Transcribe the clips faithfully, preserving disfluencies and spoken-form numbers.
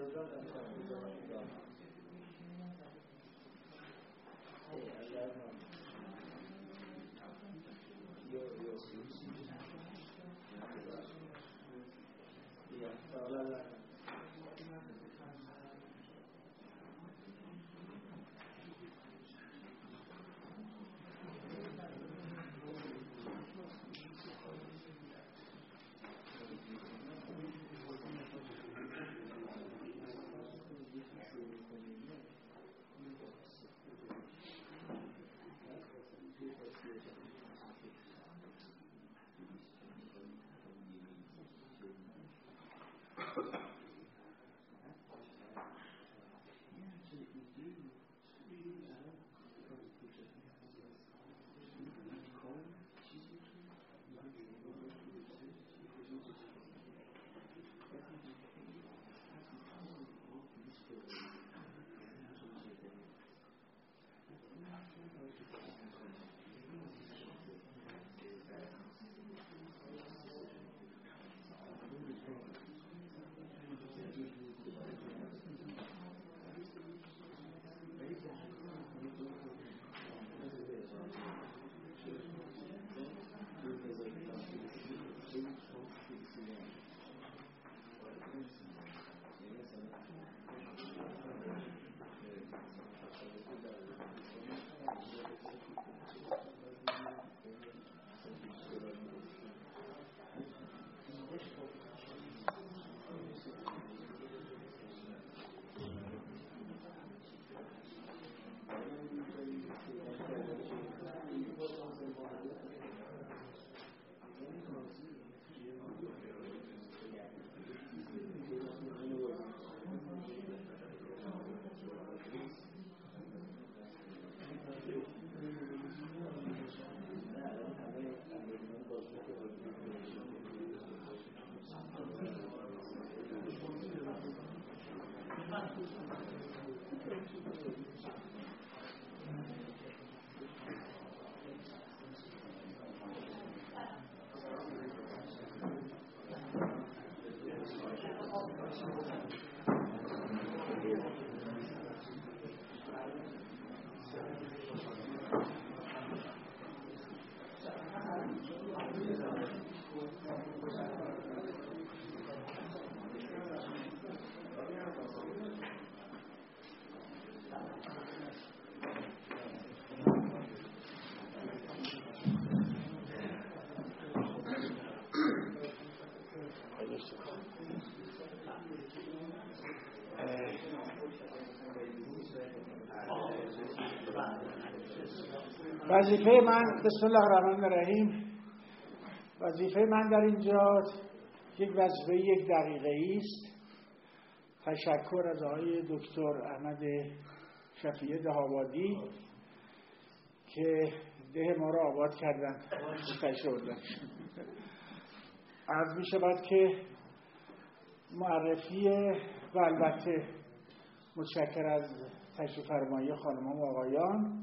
وظیفه من، بسم الله الرحمن الرحیم، وظیفه من در اینجا یک وظیفه یک دقیقه است. تشکر از آقای دکتر احمد شفیع دهآبادی که ده ما را آباد کردند. تشکر. عرض می شود که معرفی و البته متشکر از تشریف فرمایی خانمان و آقایان،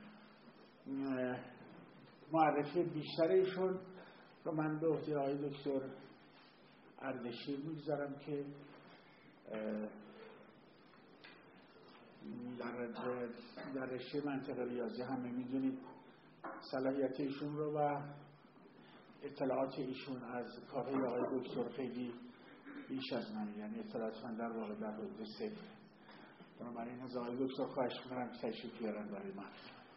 معرفی بیشتر ایشون رو من به عهده آقای دکتر اردشیر میگذارم که در در رشته منطق ریاضی همه میدونید صلاحیت ایشون رو و اطلاعات ایشون از کارهای آقای دکتر خیلی بیش از من، یعنی اطلاعات من در واقع در حدود صفر. بنابراین از آقای دکتر خواهش می‌کنم که تشریف بیارن برای من.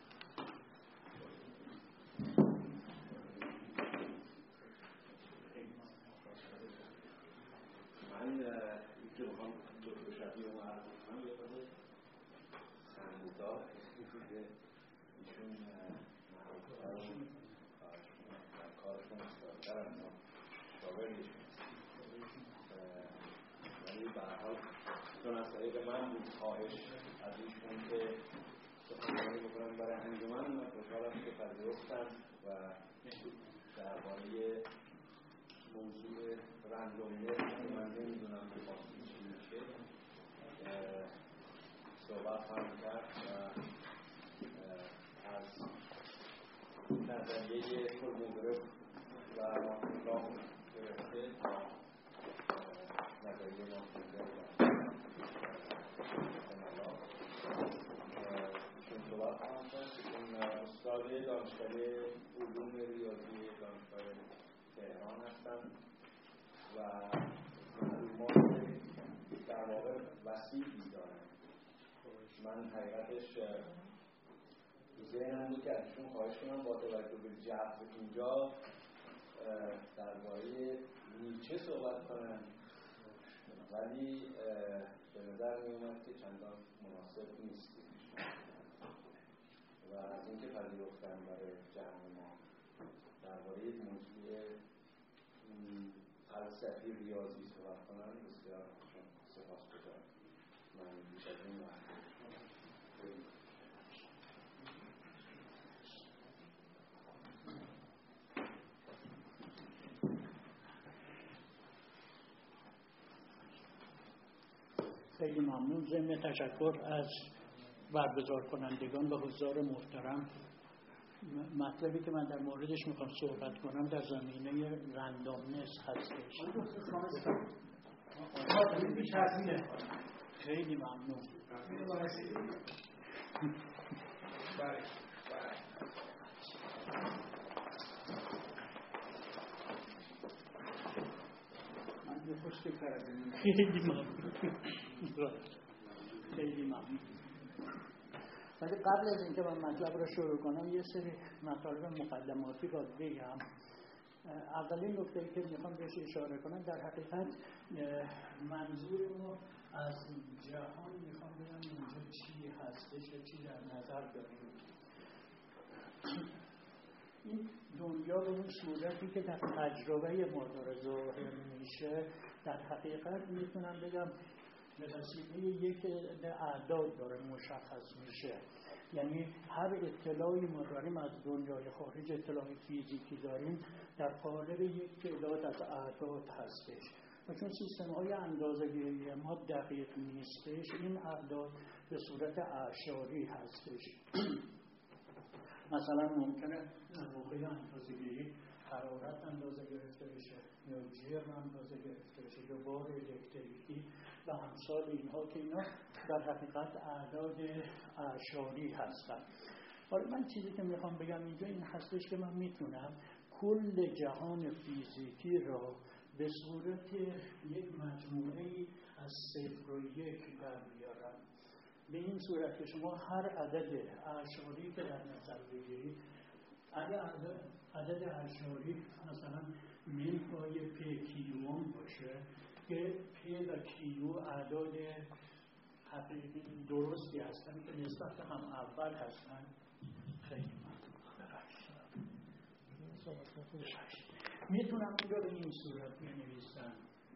من که بخوام دکتر شفیع رو معرفی کنم بکنه سنگوتا ایشون معروفتر در کارشون استادتر هم شاوردشون ولی به هر حال چون از طریق من بود خواهش از ایشون که سخنرانی بکنم برای انجمن، من خوشحالم که پذیرفتن و درباره موضوع رندومنس که من نمیدونم که باید چی میشه صحبت خواهم کرد و از نظریه کلموگرف و راه گرفته تا نظریه نامتونگرف الله خان هستم، استاد دانشکده علوم ریاضی دانشگاه تهران هستم و معلومات در واقع وسیعی دارم. من حقیقتش تو ذهنم بود که ازشون خواهش کنم با توجه به جو اینجا درباره نیچه صحبت کنم، ولی به نظر می اومد که چندان مناسب نیست و از اینکه پذیرفتن برای جمع ما درباره موضوع فلسفی ریاضی صحبت کنم بسیار سپاسگزارم. من بیش از این وقت خیلی ممنون. ضمن تشکر از برگزار کنندگان و حضار محترم، مطلبی که من در موردش میخوام صحبت کنم در زمینه رندامنس هستش. خیلی ممنون. خیلی ممنون. خیلی ممنون. ولی قبل از اینکه من مطلب رو شروع کنم یه سری مطالب مقدماتی رو بگم. اولین نکته که میخوام بهش اشاره کنم، در حقیقت منظور ما از جهان میخوام بگم اینجا چی هستش و چی در نظر داریم. این دنیا به اون صورتی که در تجربه ما داره ظاهر میشه، در حقیقت میتونم بگم به وسیله یک اعداد داره مشخص میشه. یعنی هر اطلاعی ما داریم از دنیای خارج، اطلاع فیزیکی داریم، در قالب یک تعداد از اعداد هستش و چون سیستم های اندازه‌گیری ما دقیق نیستش، این اعداد به صورت اعشاری هستش. مثلا ممکنه در موقع اندازه‌گیری حرارت اندازه گرفته بشه یا جرم اندازه گرفته بشه یا بار الکتریکی و امثال اینها که اینا در حقیقت اعداد اعشاری هستن. حالا من چیزی که میخوام بگم اینجا این هستش که من میتونم کل جهان فیزیکی را به صورت یک مجموعه از صفر و یک در بیارم. به این صورت که شما هر عدد اعشاری که در نظر بگیرید، عدد عدد اعشاری مثلا من پای پی کیوم باشه که پی و کیو اعداد حقیقی درستی هستن که نسبت هم اول هستن. خیلی میتونم اینجا به این صورت بنویسم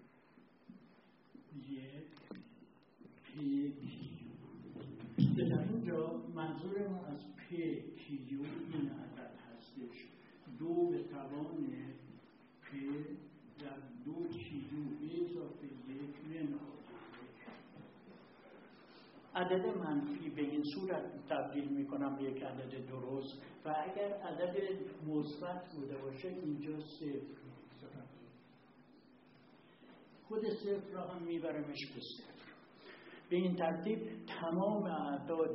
یک پی کیو که در اینجا منظور ما از پی کیو این عدد هستش، دو به توان پی در دو کیو اضافه یک منهای عدد منفی به این صورت تبدیل میکنم به یک عدد درست و اگر عدد مثبت بوده باشه اینجا صفر میگذارم. خود صفر را هم میبرمش به صفر. به این ترتیب تمام اعداد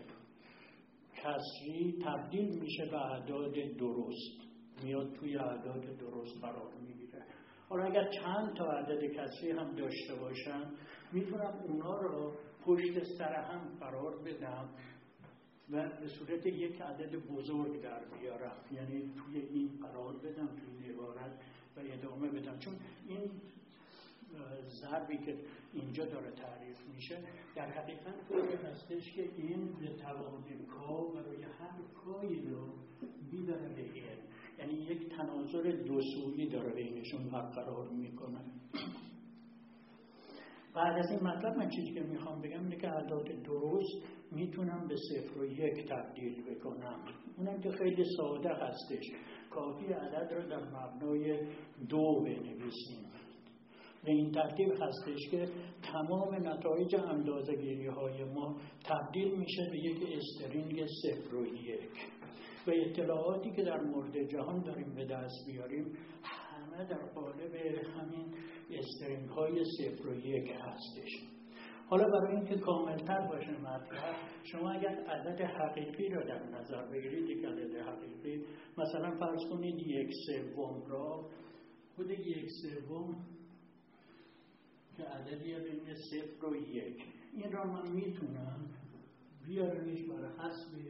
کسری تبدیل میشه به اعداد درست، میاد توی اعداد درست قرار میگیره. حالا اگر چند تا عدد کسری هم داشته باشم میتونم اونا رو پشت سر هم قرار بدم و به صورت یک عدد بزرگ در بیارم، یعنی توی این قرار بدم، توی عبارت و ادامه بدم. چون این ضربی که اینجا داره تعریف میشه در حقیقت طوری هستش که این به توان کا و روی هر کایی رو میبره به این، یعنی یک تناظر دو سویی داره بینشون برقرار میکنه. بعد از این مطلب من چیزی که میخوام بگم اینه که اعداد درست میتونم به صفر و یک تبدیل بکنم. اونم که خیلی ساده هستش، کافی عدد رو در مبنای دو بنویسیم. به این ترتیب هستش که تمام نتایج اندازه‌گیری های ما تبدیل میشه به یک استرینگ صفر و یک و اطلاعاتی که در مورد جهان داریم به دست بیاریم همه در قالب همین استرینگ های صفر و یک هستش. حالا برای اینکه کاملتر باشه مطلب، شما اگر عدد حقیقی رو در نظر بگیرید، یک عدد حقیقی مثلا فرض کنید یک سوم را، خود یک سوم که عددی بین صفر و یک، این را من میتونم بیارمش بر حسب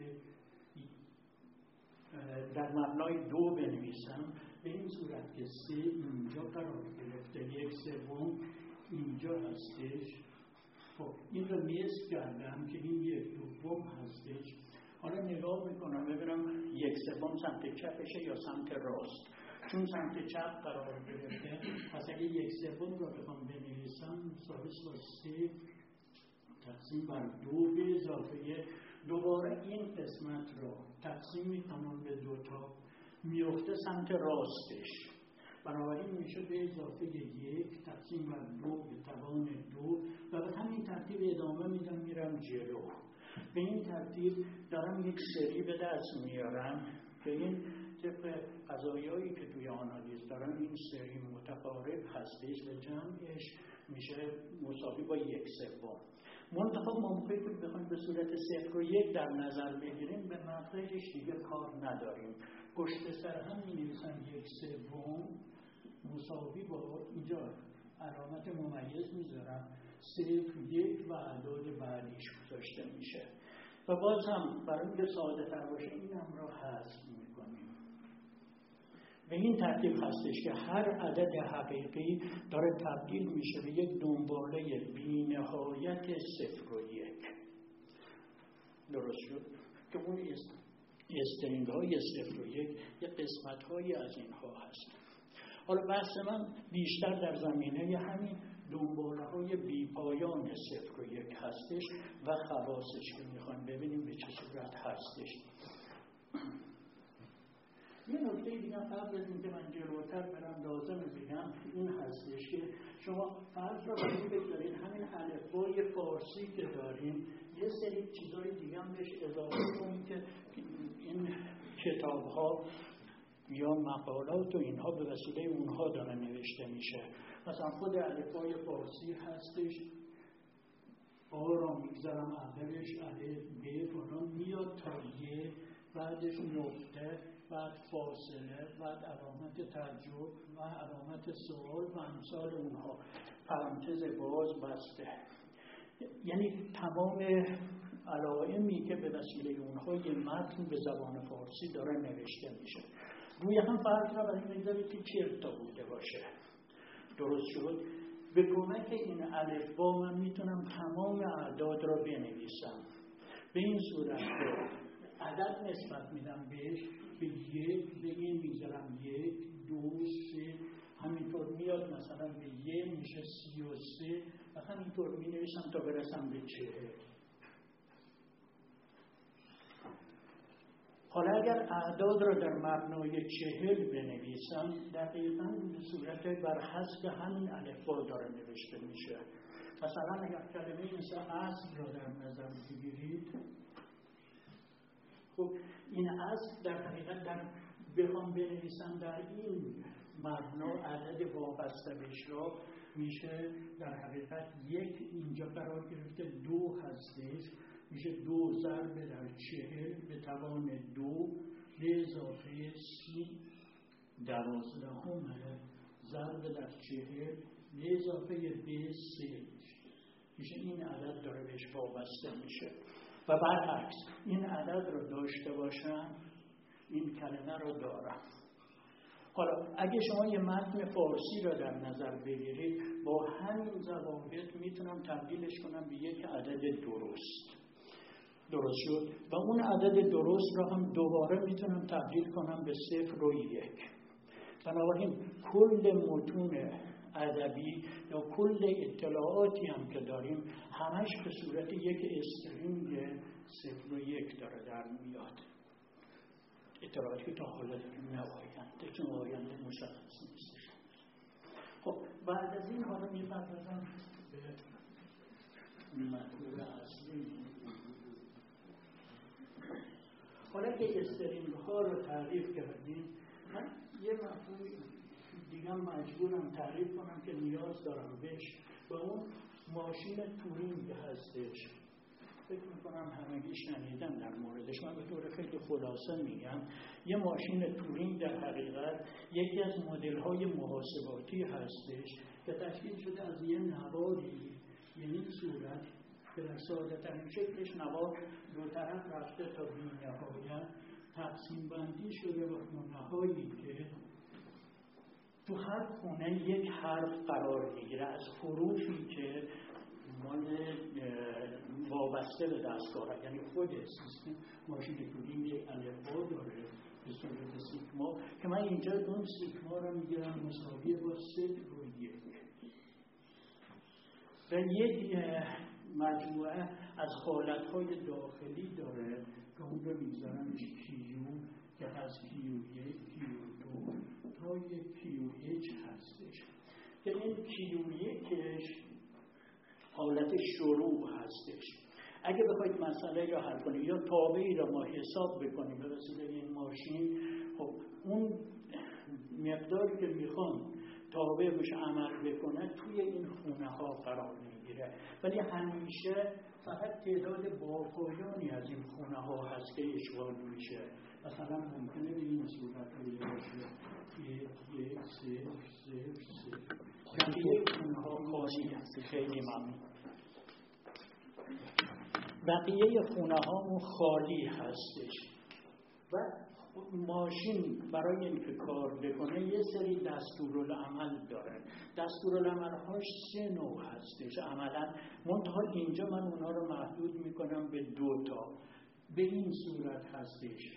در مبنای دو بنویسم، به این صورت که سه اینجا قرار گرفته، یک سوم اینجا هستش. خب این رو میز کردم که این یک دوم هستش. حالا نگاه میکنم ببینم یک سوم سمت چپشه یا سمت راست. چون سمت چپ قرار گرفته، پس اگه یک سوم رو بخوام بنویسم، مساوی با سه تقسیم بر دو به اضافه دوباره این قسمت رو تقسیم میکنم به دوتا، میفته سمت راستش. بنابراین میشه به اضافه یک تقسیم بر دو به توان دو و به همین ترتیب ادامه میدم میرم جلو. به این ترتیب دارم یک سری به دست میارم که این طبق قضایایی که توی آنالیز دارم این سری متقارب هستش و جمعش میشه مساوی با یک سوم. منتها موقعی که بخوایم به صورت صفر و یک در نظر بگیریم به مخرجش دیگه کار نداریم. پشت سر هم می نویسم یک سوم مساوی با، اینجا علامت ممیز میذارم، صفر یک و اعداد بعدیش گذاشته میشه و باز هم برای اینکه ساده تر باشه این هم را حذف میکنیم. به این ترتیب هستش که هر عدد حقیقی داره تبدیل میشه به یک دنباله بی نهایت صفر و یک. درست شد؟ که اون استرینگ های صفر و یک یک قسمت های از اینها هست. حالا بحث من بیشتر در زمینه همین دنباله های بی پایان صفر و یک هستش و خواصش که میخوایم ببینیم به چه صورت هستش. یه نکته دیگه قبل از اینکه من جلوتر برم لازم بگم این هستش که شما فرض رو برای بگذارید همین الفبای فارسی که داریم یه سری چیزای دیگه هم بهش اضافه کنید که این کتاب ها یا مقالات و اینها به وسیله اونها داره نوشته میشه. مثلا خود الفبای فارسی هستش، آ را میگذارم اولش الف ب فلان میاد تا یه، بعدش نقطه، بعد فاصله، بعد علامت تعجب و علامت سوال و امثال اونها، پرانتز باز بسته. یعنی تمام علائمی که به وسیله اونها یه متن به زبان فارسی داره نوشته میشه. روی هم فرض را برای میذارید که چهل تا بوده باشه. درست شد؟ به کمک این الفبا من میتونم تمام اعداد را بنویسم. به این صورت که عدد نسبت میدم بهش، به یک، به این میذارم یک، دو، سه، همینطور میاد مثلا به یک میشه سی و سه و همینطور می نویسم تا برسم به چهل. حالا اگر اعداد را در مبنای چهل بنویسم، دقیقاً به صورت بر حسب همین الفبا داره نوشته میشه. مثلا اگر کلمه مثل اصل را در نظر بگیرید، خب این اصل در حقیقت در بخوام بنویسم در این مبنا عدد وابسته بهش را میشه در حقیقت یک اینجا قرار گرفته، دو هستش، میشه دو ضرب در چهل به توان دو به اضافه سی دوازدهم ضرب در چهل به اضافه به سه میشه این عدد داره بهش وابسته میشه. و برعکس این عدد رو داشته باشم این کلمه رو دارم. حالا اگه شما یه متن فارسی رو در نظر بگیرید با همین ضوابط میتونم تبدیلش کنم به یک عدد درست. درست شد؟ و اون عدد درست رو هم دوباره میتونم تبدیل کنم به صفر و یک. بنابراین کل متون ادبی یا کل اطلاعاتی هم که داریم همش به صورت یک استرینگ صفر و یک داره در میاد. اطلاعاتی که تا حالا داریم نباینده چون آینده مشخص نیست. خب بعد از این حالا میپردازم به مطلب اصلی. حالا که استرینگ ها رو تعریف کردیم، من یه مفهوم دیگه مجبورم تعریف کنم که نیاز دارم بهش و اون ماشین تورینگ هستش. فکر میکنم همگی شنیدن در موردش. من به طور خیلی خلاصه میگم. یه ماشین تورینگ در حقیقت یکی از مدل‌های محاسباتی هستش که تشکیل شده از یه نواری، یعنی صورت که در ساده‌ترین شکلش نوار دو طرف رفته تا بی‌نهایت تقسیم بندی شده و خونه‌هایی که تو هر خونه یک حرف قرار میگیره از حروفی که مال وابسته به دستگاه، یعنی خود سیستم ماشین تورینگ یک الفبا داره به صورت سیگما که من اینجا اون سیگما رو میگیرم مساوی با صفر و یک و یک مجموعه از حالتهای داخلی داره که اون رو میذارمش کیو که هست کیو یک، کیو دو تا یک کیو اچ هستش که این کیو یکش حالت شروع هستش. اگه بخواید مسئله رو حل کنید یا تابعی رو ما حساب بکنیم به وسیله این ماشین، خب اون مقداری که میخوان تابع بهش عمل بکنه توی این خونه ها قرار میگیره، ولی همیشه فقط تعداد باپایانی از این خونه ها هست که اشغال میشه. مثلا ممکنه به این صورت بوده باشه یک یک صفر صفر صفر بقیه خونه ها خالی هست. خیلی ممنون. بقیه خونه ها خالی هستش و ماشین برای اینکه کار بکنه یه سری دستورالعمل داره. دستورالعمل‌هاش سه نوع هستش عملاً، منتها اینجا من اونها رو محدود میکنم به دو تا. به این صورت هستش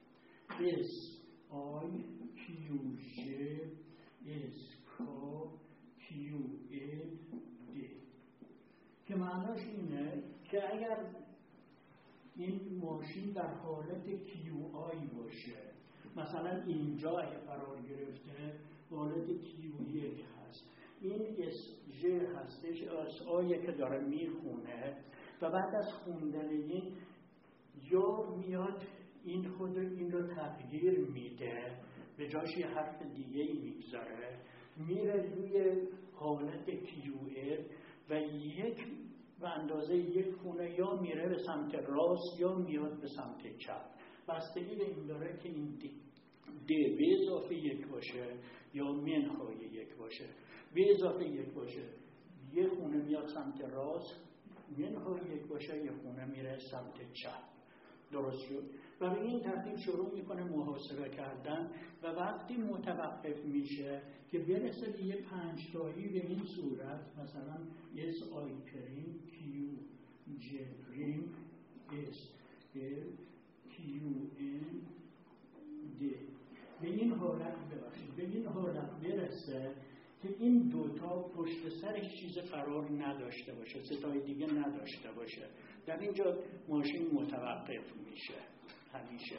S I Q J S K Q L D که معناش اینه که اگر این ماشین در حالت کیو آی باشه، مثلا اینجا اگه قرار گرفته حالت کیو یک هست، این اس جی هستش، اس آیه که داره میخونه و بعد از خوندن این یا میاد این خود این رو تغییر میده، به جاش یه حرف دیگه میگذاره، میره روی حالت کیو ال و یک و اندازه یک خونه یا میره به سمت راست یا میاد به سمت چپ. بستگی به این داره که این دی, دی به اضافه یک باشه یا منهای یک باشه. به اضافه یک باشه یک خونه میاد سمت راست، منهای یک باشه یک خونه میره سمت چپ. درست شد؟ و به این ترتیب شروع میکنه محاسبه کردن و وقتی متوقف میشه که برسه به یه پنجتایی به این صورت، مثلا S I پریم Q J پریم S L Q N D به این حالت ببخشید به این حالت برسه که این دوتا پشت سرش چیز قرار نداشته باشه، ستای دیگه نداشته باشه. در اینجا ماشین متوقف میشه همیشه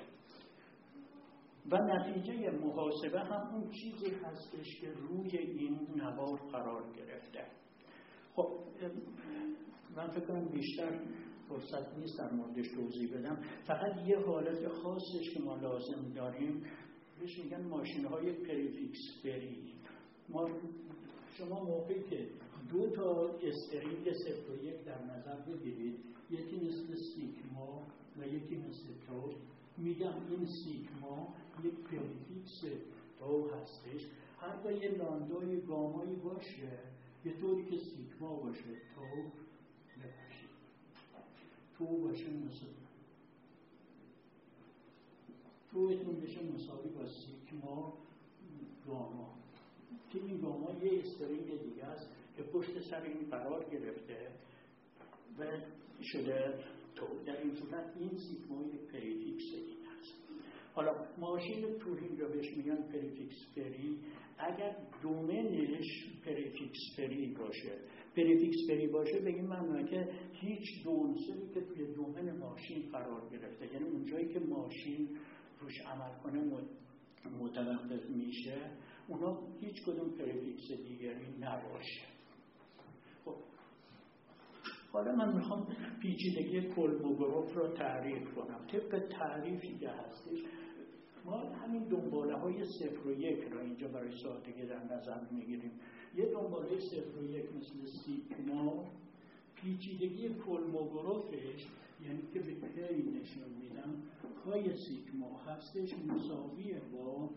و نتیجه محاسبه هم اون چیزی هستش که روی این نوار قرار گرفته. خب من فکر کنم بیشتر فرصت نیست در موردش توضیح بدم. فقط یه حالت خاصش که ما لازم داریم بهش میگن ماشین های پریفیکس بری. ما شما موقعی که دو تا استرینگ صفر و یک در نظر بگیرید، یکی مثل سیگما و یکی مثل تو، میگم این سیگما یک پریفیکس تو هستش، هر با یه لاندای گامایی باشه یه طوری که سیگما باشه تو ببخشید تو باشه مثل تو اتون بشه مساوی با سیگما گاما که این گاما یه استرینگ دیگه است که پشت سر این قرار گرفته و شده تو. در این صورت این سیگما یک پریفیکس این هست. حالا ماشین تورینگ رو بهش میگن پریفیکس فری اگر دومنش پریفیکس فری باشه. پریفیکس فری باشه به این معنی که هیچ دو عنصری که توی دومن ماشین قرار گرفته، یعنی اونجایی که ماشین روش عمل کنه متوقف میشه، اونا هیچ کدوم پریفیکس دیگری نباشه. خب حالا من میخوام پیچیدگی کلموگراف رو تعریف کنم. طبق تعریفی که هستش ما همین دنباله های صفر و یک را اینجا برای سادگی در نظر میگیریم. یه دنباله صفر و یک مثل سیگما، پیچیدگی کلموگرافش، یعنی که به پی نشون میدم، پای سیگما هستش مساویه با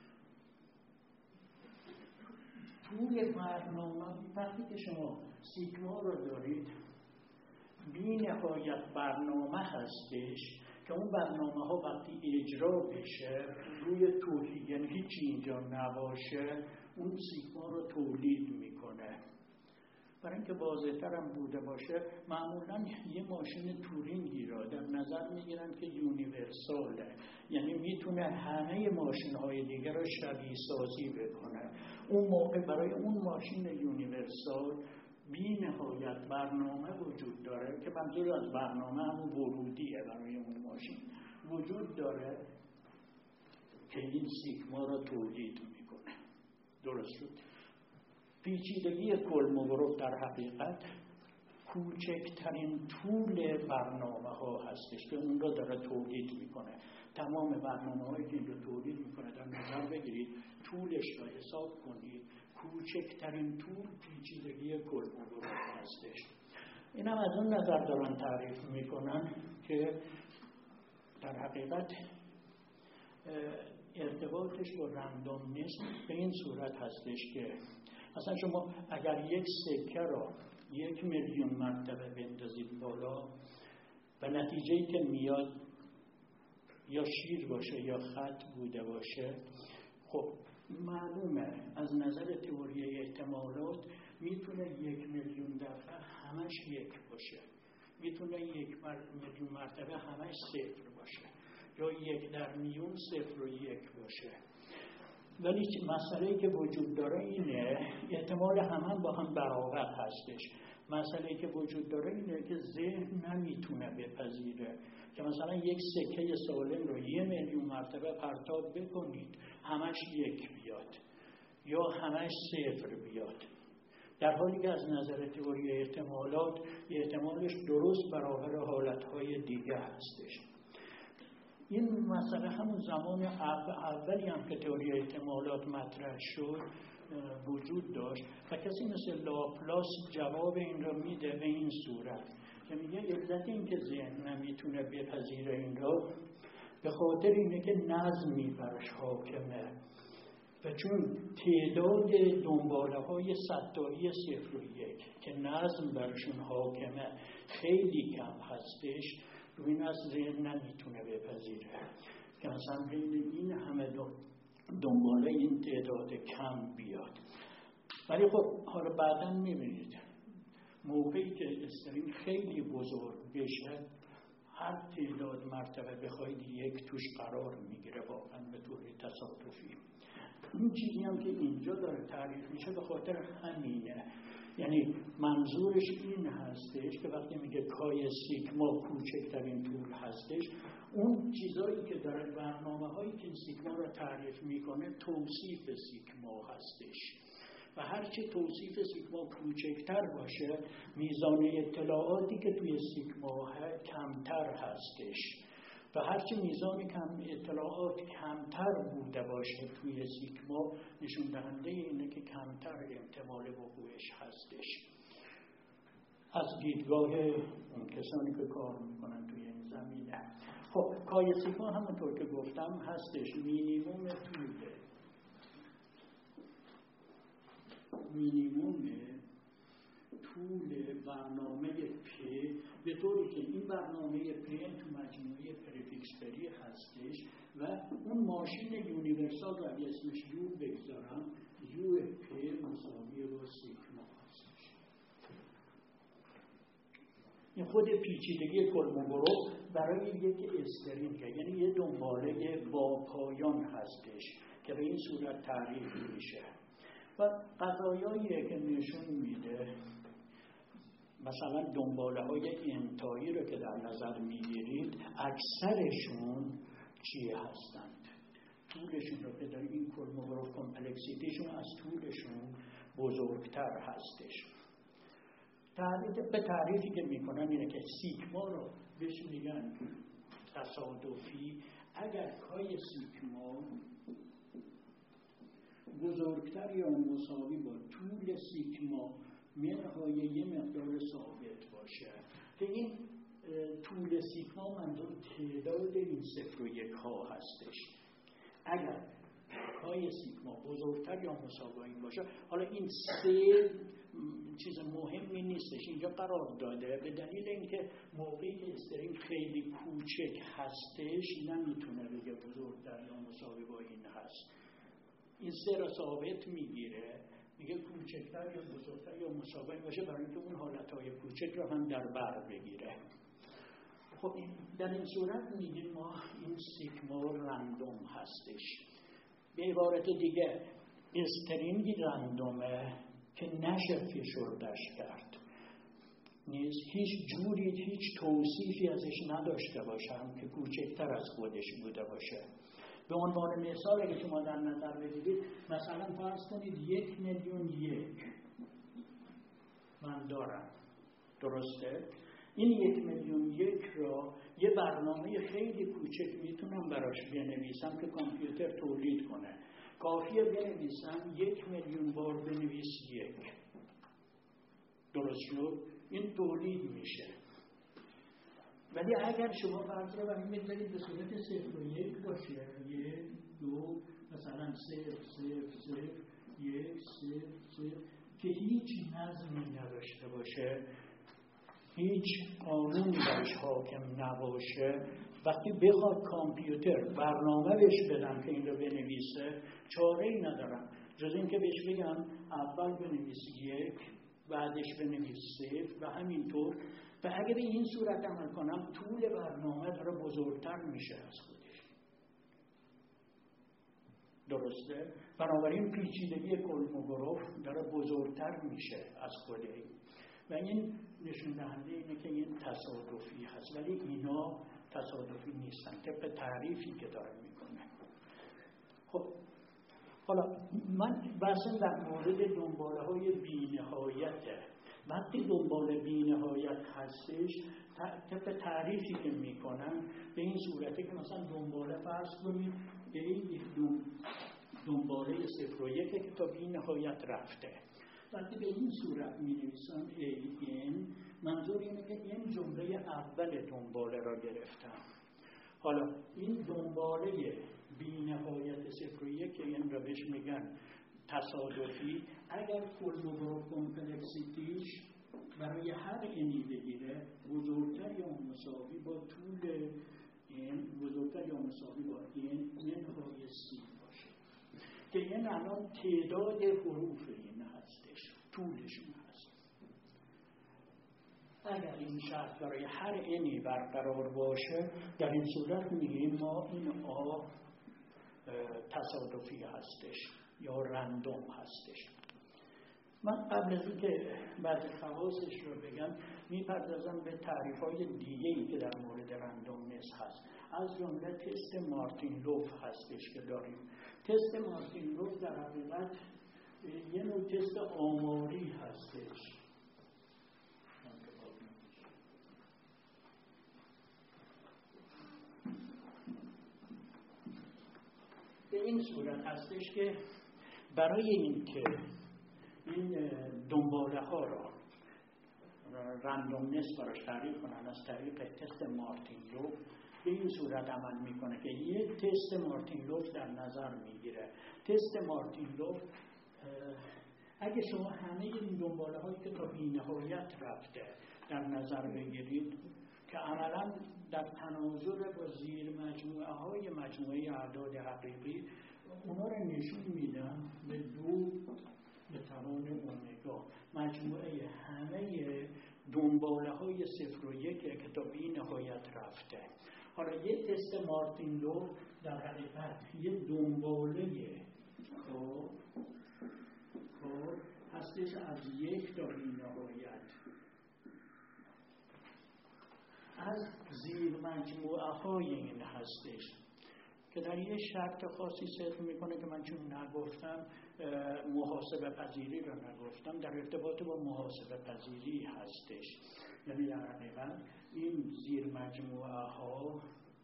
طول برنامه. وقتی که شما سیگما رو دارید، بی نهایت برنامه هستش که اون برنامه ها وقتی اجرا بشه روی توحید، یعنی هیچی اینجا نباشه، اون سیگما رو تولید میکنه. برای اینکه واضح‌تر هم بوده باشه، معمولاً یه ماشین تورینگی را در نظر میگیرن که یونیورساله، یعنی میتونه همه ماشین‌های دیگه را شبیه سازی بکنه. اون موقع برای اون ماشین یونیورسال بی نهایت برنامه وجود داره که منظور از برنامه همون ورودیه برای اون ماشین وجود داره که این سیگما را تولید میکنه. درست شد؟ پیچیدگی کلموگراف در حقیقت کوچکترین طول برنامه ها هستش که اون را داره تولید میکنه. تمام برنامه هایی که این رو تولید میکنه در نظر بگیرید، طولش را حساب کنید، کوچکترین طول پیچیدگی کلموگراف هستش. این هم از اون نظر دارن تعریف میکنن که در حقیقت ارتباطش با رندومنس به این صورت هستش که مثلا شما اگر یک سکه را یک میلیون مرتبه بندازید بالا و نتیجه‌ای که میاد یا شیر باشه یا خط بوده باشه، خب معلومه از نظر تئوری احتمالات میتونه یک میلیون دفعه همش یک باشه، میتونه یک میلیون مرتبه همش صفر باشه، یا یک در میون صفر و یک باشه. ولی مسئله‌ای که وجود داره اینه، احتمال همه با هم برابر هستش. مسئله‌ای که وجود داره اینه که ذهن نمیتونه بپذیره که مثلا یک سکه سالم رو یه میلیون مرتبه پرتاب بکنید همش یک بیاد یا همش صفر بیاد، در حالی که از نظر تئوری احتمالات احتمالش درست برابر حالتهای دیگه هستش. این مسئله همون زمان اولی هم که تئوری احتمالات مطرح شد وجود داشت و کسی مثل لاپلاس جواب این را میده به این صورت که میگه علت این که ذهن نمیتونه بپذیره این را به خاطر اینه که نظمی برش حاکمه و چون تعداد دنباله های صدتایی صفر و یک که نظم برشون حاکمه خیلی کم هستش، روی این از ذهن نمیتونه بپذیره که مثلا بین این همه دنباله این تعداد کم بیاد. ولی خب حالا بعداً میبینید موقعی که استرین خیلی بزرگ بشه هر تعداد مرتبه بخواید یک توش قرار میگیره واقعا به طور تصادفی. این چیزی هم که اینجا داره تعریف میشه به خاطر همینه، یعنی منظورش این هستش که وقتی میگه کای سیگما کوچکترین طول هستش، اون چیزایی که داره برنامه هایی که سیگما رو تعریف میکنه توصیف سیگما هستش و هرچی توصیف سیگما کوچکتر باشه میزان اطلاعاتی که توی سیگما کمتر هستش و هرچی میزان کم اطلاعات کمتر بوده باشه توی سیگما نشون دهنده اینه که کمتر احتمال وقوعش هستش. از دیدگاه اون کسانی که کار میکنن توی این زمینه. خب کای سیگما همونطور که گفتم هستش مینیموم طوله، مینیموم طول برنامه پی، به طوری که این برنامه پی تو مجموعه پریفیکس پری هستش و اون ماشین یونیورسال رو اگه اسمش یو بگذارم، یو پی مساوی با سیگما هستش. این خود پیچیدگی کلموگراف برای یک استرینگه، یعنی یه دنباله با پایان هستش که به این صورت تعریف میشه و قضایایی که نشون میده مثلا دنباله های انتایی رو که در نظر میگیرید اکثرشون چیه هستند؟ طولشون رو که دارید این کلموگراف کمپلکسیتیشون از طولشون بزرگتر هستش. تعریف به تعریفی که میکنن اینه که سیگما رو بهش میگن تصادفی اگر کای سیگما بزرگتر یا مساوی با طول سیگما منهای یه مقدار ثابت باشه که این طول سیگما منظور تعداد این صفر و یک ها هستش. اگر کای سیگما بزرگتر یا مساوی باشه، حالا این سه چیز مهمی نیستش اینجا قرار داده، به دلیل اینکه موقعی که استرینگ خیلی کوچک هستش نمیتونه بگه بزرگتر یا مساوی با این هست. این سه را ثابت میگیره، میگه کوچکتر یا بزرگتر یا مساوی باشه برای اینکه اون حالتهای کوچک را هم در بر بگیره. خب در این صورت میگیم ما این سیگما رندوم هستش. به عبارت دیگه استرینگی رندومه که نشه فشردش کرد، نیست هیچ جوری هیچ توصیفی ازش نداشته باشم که کوچکتر از خودش بوده باشه. به عنوان مثال اگه شما در نظر بگیرید، مثلا فرض کنید یک میلیون یک من دارم، درسته؟ این یک میلیون یک را یه برنامه خیلی کوچک میتونم براش بنویسم که کامپیوتر تولید کنه. کافیه بنویسم یک میلیون بار بنویس یک، درست شد؟ این تولید میشه. ولی اگر شما فرض رو برمی میذارید به صورت صفر و یک باشه، یک، دو، مثلا صفر، صفر، صفر، یک، صفر، صفر، که هیچ نظمی نداشته باشه، هیچ قانونی برش حاکم نباشه، وقتی بخواد کامپیوتر برنامه بهش بدم که این رو بنویسه، چاره‌ای ندارم جز این که بهش بگم اول بنویس یک، بعدش بنویس صفر و همینطور. و اگه به این صورت عمل کنم طول برنامه داره بزرگتر میشه از خودش، درسته؟ بنابراین پیچیدگی کلموگراف داره بزرگتر میشه از خودش و این نشون دهنده اینه که این تصادفی هست، ولی اینا تصادفی نیستن طبق تعریفی که داره میکنه. خب حالا من بحثم در مورد دنباله های بی نهایته. وقتی دنباله بی نهایت هستش طبق تعریفی که میکنن به این صورته که مثلا دنباله فرض کنید به این دنباله صفر و یکه که تا بی نهایت رفته. وقتی به این صورت می نویسم این منظور اینه که این جمله اول دنباله را گرفتم. حالا این دنباله بی نهایت صفر و یک این را بهش میگن تصادفی. اگر کلموگراف کمپلکسیتیش برای هر اینی بگیره بزرگتر یا مساوی با طول این، بزرگتر یا مساوی با این منهای سی باشه که این الان تعداد حروف این هستش، طولشون هست. اگر این شرط برای هر اینی برقرار باشه در این صورت میگیم ما این آ تصادفی هستش یا رندوم هستش. من قبل از این که بعض خواصش رو بگم میپردازم به تعریف‌های دیگه‌ای که در مورد رندومنس هست. از جمله تست مارتین لوف هستش که داریم. تست مارتین لوف در حقیقت یه نوع تست آماری هستش. به این صورت هستش که برای این که این دنباله ها را رندومنس براش تعریف کنن از طریق تست مارتین لوف به این صورت عمل میکنه که یک تست مارتین لوف در نظر میگیره. تست مارتین لوف اگه شما همه این دنباله هایی که تا بی نهایت رفته در نظر بگیرید که عملا در تناظر با زیر مجموعه های مجموعه اعداد حقیقی اونا رو نشون میدم به دو به توان اومگا مجموعه همه دنباله های صفر و یک که تا بی نهایت رفته. حالا یه تست مارتین لوف در حقیقت یه دنباله خب خب هستش از یک تا بی نهایت از زیر مجموعه های این هستش که در یه شرط خاصی صدق میکنه که من چون نگفتم محاسبه پذیری رو نگفتم، در ارتباط با محاسبه پذیری هستش. یعنی در حقیقت این زیر مجموعه ها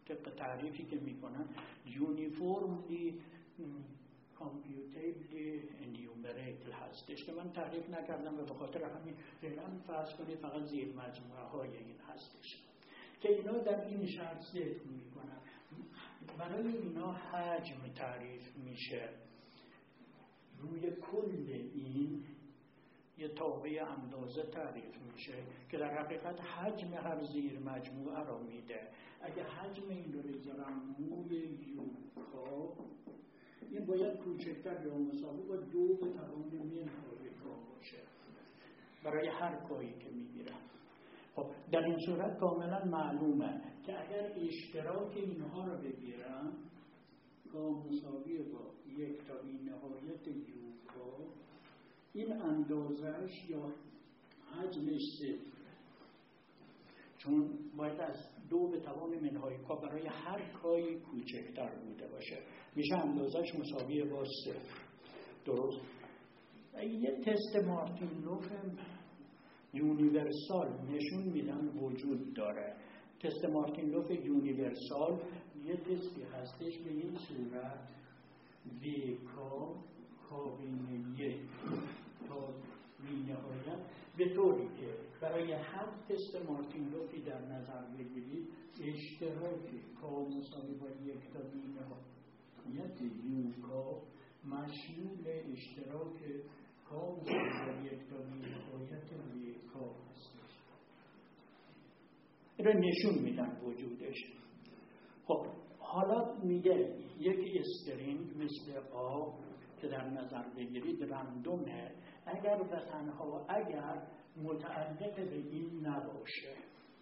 طبق تعریفی که میکنن uniformly computably enumerable هستش که من تعریف نکردم و به خاطر همین فعلا فرض کنید فقط زیر مجموعه های این هستش که اینا در این شرط ذکر میکنن. برای اینا حجم تعریف میشه، روی کل این یه تابع اندازه تعریف میشه که در حقیقت حجم هر زیر مجموعه را میده. اگه حجم این رو بگذارم موی یوکا، این باید کوچکتر یا مساوی با دو به توان منهای کا باشه برای هر کایی که میگیرم. خب در این صورت کاملا معلومه که اگر اشتراک اینها رو بگیرم کا مساوی با یک تا بی نهایت یوکا، این اندازش یا حجمش صفر، چون باید از دو به توان منهای کا برای هر کایی کوچکتر بوده باشه، میشه اندازش مساوی با صفر. درست؟ یه تست مارتین-لوف یونیورسال نشون میدن وجود داره. تست مارتین-لوف یونیورسال یه تستی هستش به این صورت ویکا کابین یک تا بی‌نهایت، به طوری که برای هر تست مارتین-لوفی در نظر بگیرید اشتراکی کا مساوی با یک تا بی‌نهایت یوکا مشمول اشتراک کا مساوی با یک تا بی‌نهایت ویکا هستش. این را نشون میدن وجودش. خب حالا میگه یک استرینگ مثل آب که در نظر بگیرید رندومه اگر و تنها اگر متعلق به این نباشه.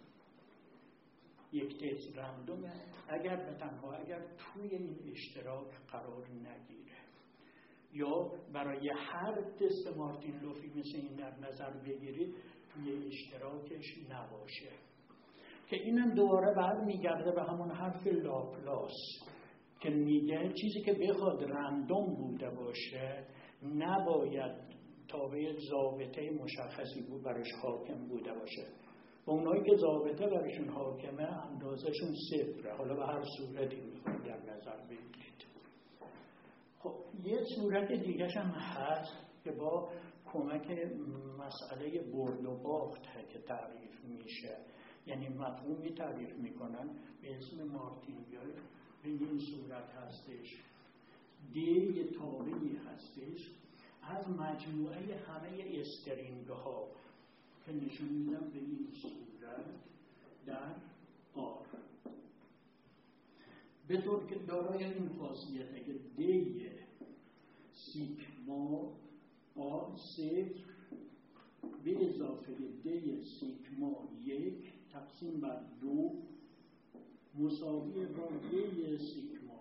یک تست رندومه اگر و تنها اگر توی این اشتراک قرار نگیره، یا برای هر تست مارتین-لوفی مثل این در نظر بگیرید توی اشتراکش نباشه، که اینم دوباره برمیگرده به همون حرف لاپلاس که میگه چیزی که بخواد رندوم بوده باشه نباید تابع ضابطه مشخصی بود برش حاکم بوده باشه و اونایی که ضابطه برشون حاکمه اندازشون صفره. حالا به هر صورتی میخواد در نظر بگیرید. خب یه صورت دیگه‌ش هم هست که با کمک مسئله برد و باخت که تعریف میشه، یعنی مفهومی تعریف میکنن به اسم مارتینگل. به این صورت هستش D یه تابعی هستش از مجموعه همه استرینگ ها که نشون میدم به این صورت در آر، به طور که دارای این خاصیته که D سیگما آر صفر به اضافه D سیگما یک تقسیم بر دو مساوی با دی سیگما.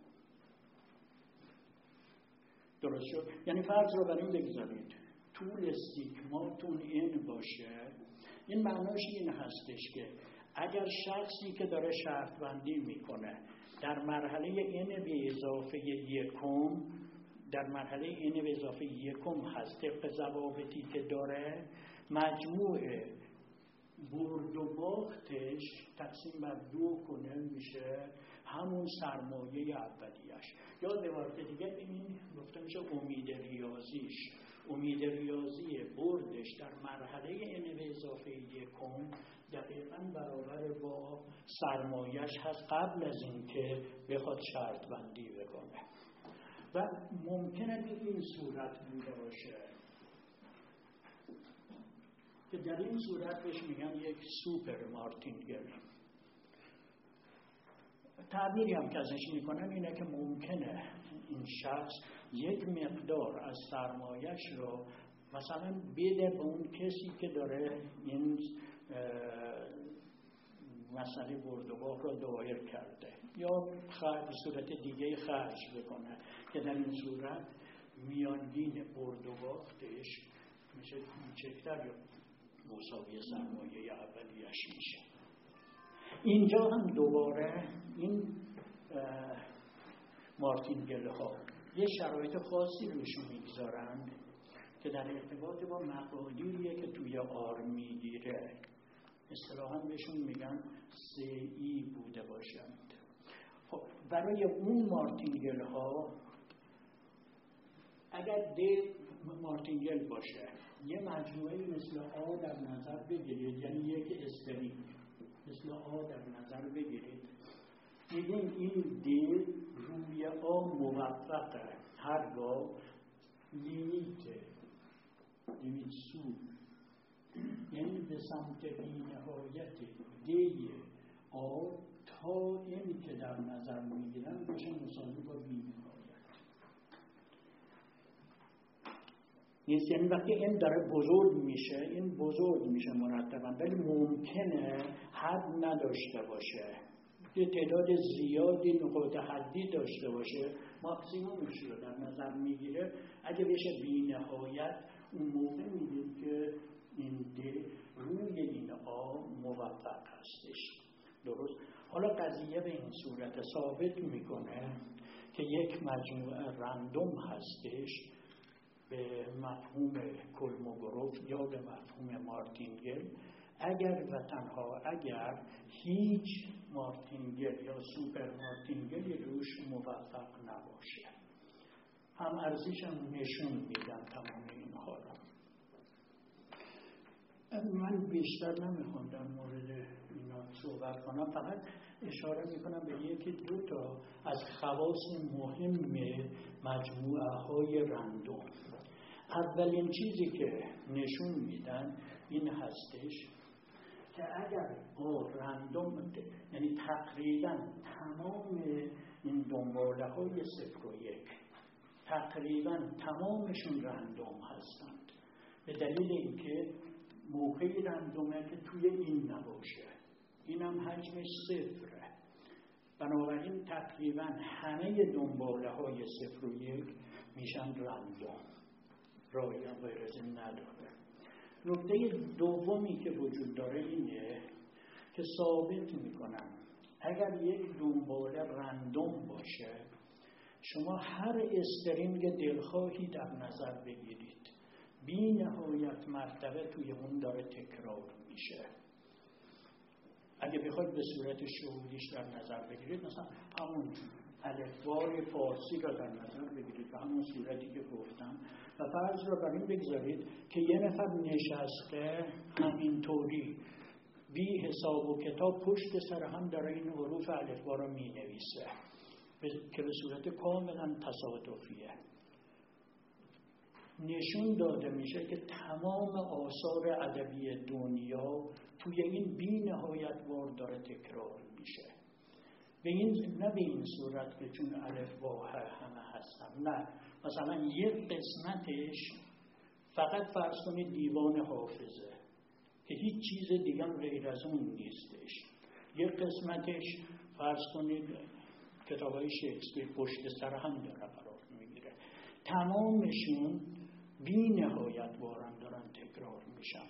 درست شد؟ یعنی فرض رو بر این بگذارید طول سیگما تون این باشه. این معناش این هستش که اگر شخصی که داره شرط بندی میکنه در مرحله این به اضافه یکم در مرحله این به اضافه یکم هست طبق ضوابطی که داره، مجموع برد و باختش تقسیم بر دو کنه میشه همون سرمایه اولیش، یا به عبارت دیگه این گفته میشه امید ریاضیش. امید ریاضی بردش در مرحله n به اضافه یکم دقیقاً برابر با سرمایهش هست قبل از اینکه بخواد شرط بندی بکنه و ممکنه به این صورت بوده باشه که در این صورت بهش میگن یک سوپر مارتینگل. تعبیری هم که ازش میکنن اینه که ممکنه این شخص یک مقدار از سرمایش رو مثلا بده به اون کسی که داره این مسئله برد و باخت رو دایر کرده، یا به صورت دیگه خرج بکنه که در این صورت میانگین برد و باختش میشه کوچکتر یا مساوی سرمایه اولیش میشه. اینجا هم دوباره این مارتینگل ها یه شرایط خاصی روش میگذارن که در ارتباط با مقادیریه که توی آر میگیره اصطلاحاً بهشون میگن سی ای بوده باشند. خب برای اون مارتینگل ها اگر دی مارتینگل باشه یه مجموعه مثل آ در نظر بگیرید، یعنی یک استرینگ مثل آ در نظر بگیرید، دیدین این دی روی آ موفقه، هرگاه لیمیت لیمیت سو یعنی به سمت بی نهایت دی آ تا این که در نظر میگیرن بشه مساوی با بی نهایت نیست. یعنی وقتی این داره بزرگ میشه، این بزرگ میشه مرتبا، ولی ممکنه حد نداشته باشه، یه تعداد زیادی نقاط حدی داشته باشه، ماکسیمومش رو در نظر میگیره. اگه بشه بی نهایت، اون موقع میدیم که این دی روی این آ موفق هستش. درست؟ حالا قضیه به این صورت ثابت میکنه که یک مجموعه رندوم هستش به مفهوم کولموگروف یا به مفهوم مارتینگل، اگر و تنها اگر هیچ مارتینگل یا سوپر مارتینگلی روش موفق نباشه. هم ارزش هم نشون میدن تمام اینها رو. من بیشتر نمیخوام در مورد اینا صحبت کنم، فقط اشاره میکنم به یکی دو تا از خواص مهم مجموعه های رندوم. اولین چیزی که نشون میدن این هستش که اگر با رندوم، یعنی تقریبا تمام این دنباله های صفر و یک تقریبا تمامشون رندوم هستند، به دلیل اینکه موقعی رندومه که توی این نباشه، این هم حجمش صفره، بنابراین تقریبا همه دنباله های صفر و یک میشن رندوم، رای غیر از این نداره. نکته دومی که وجود داره اینه که ثابت میکنن اگر یک دنباله رندوم باشه، شما هر استرینگ دلخواهی در نظر بگیرید، بی نهایت مرتبه توی اون داره تکرار میشه. اگه بخواید به صورت شهودیش در نظر بگیرید، مثلا همون الفبای فارسی را در نظر بگیرید به همون صورتی که گفتم و فرض را بر این بگذارید که یه نفر نشسته همینطوری بی حساب و کتاب پشت سر هم داره این حروف الفبا را می نویسه که به صورت کاملا تصادفیه. نشون داده میشه که تمام آثار ادبی دنیا توی این بی نهایت بار داره تکرار میشه. به این نه به این صورت که چون الف با همه هستن، نه، مثلا یک قسمتش فقط فرض کنید دیوان حافظه که هیچ چیز دیگه غیر از اون نیستش، یک قسمتش فرض کنید کتابای شکسپیر پشت سر هم داره قرار میگیره، تمامشون بی نهایت بارن دارن تکرار میشن.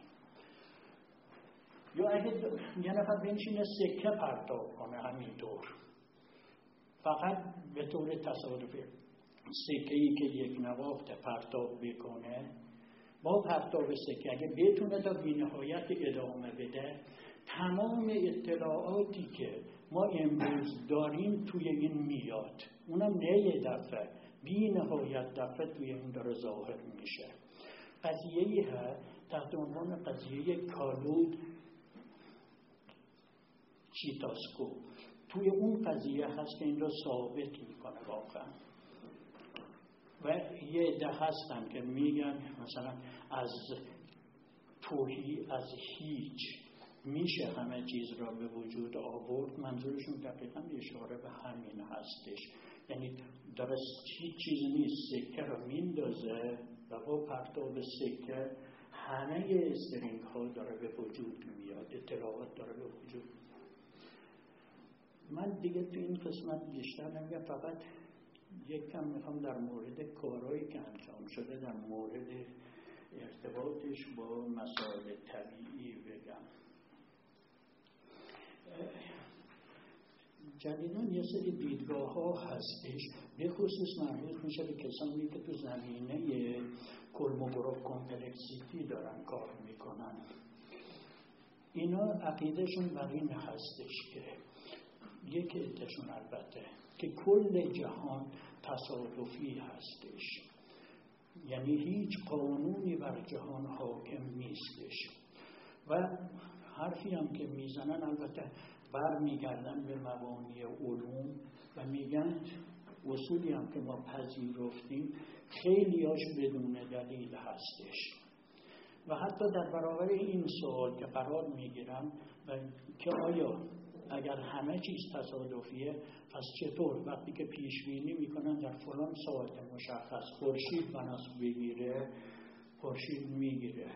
یا اگه یه نفر بنشینه سکه پرتاب کنه همینطور فقط به طور تصادفی، سکه‌ای که یک نواخت پرتاب بکنه، با پرتاب سکه اگه بتونه تا بی نهایت ادامه بده، تمام اطلاعاتی که ما امروز داریم توی این میاد، اونم نه یه دفعه، بی نهایت دفعه توی اون داره ظاهر میشه. قضیه‌ای هست تحت عنوان قضیه کالود چیتاسکو، توی اون قضیه هست که این رو ثابت میکنه واقعا. و یه عده هستن که میگن مثلا از توهی، از هیچ میشه همه چیز را به وجود آورد. منظورشون دقیقا اشاره به همین هستش، یعنی درست هیچ چیز نیست، سکه را میندازه و با پرتاب سکه همه استرینگ ها داره به وجود میاد، اطلاعات داره به وجود. من دیگه تو این قسمت بیشتر نمیگم، فقط یک کم میخوام در مورد کارهایی که انجام شده در مورد ارتباطش با مسائل طبیعی بگم. جدیداً یه سری دیدگاه ها هستش به خصوص مربوط میشه به کسانی که تو زمینه کولموگروف کمپلکسیتی دارن کار میکنن. اینا عقیدهشون بر این هستش که یک عدهشون البته که کل جهان تصادفی هستش، یعنی هیچ قانونی بر جهان حاکم نیستش. و حرفی هم که میزنن البته بر میگردن به مبانی علوم و میگن اصولی هم که ما پذیرفتیم خیلی هاش بدون دلیل هستش. و حتی در برابر این سوال که قرار میگیرم و که آیا اگر همه چیز تصادفیه پس چطور وقتی که پیش بینی میکنن در فلان ساعت مشخص خورشید بناس بگیره خورشید میگیره؟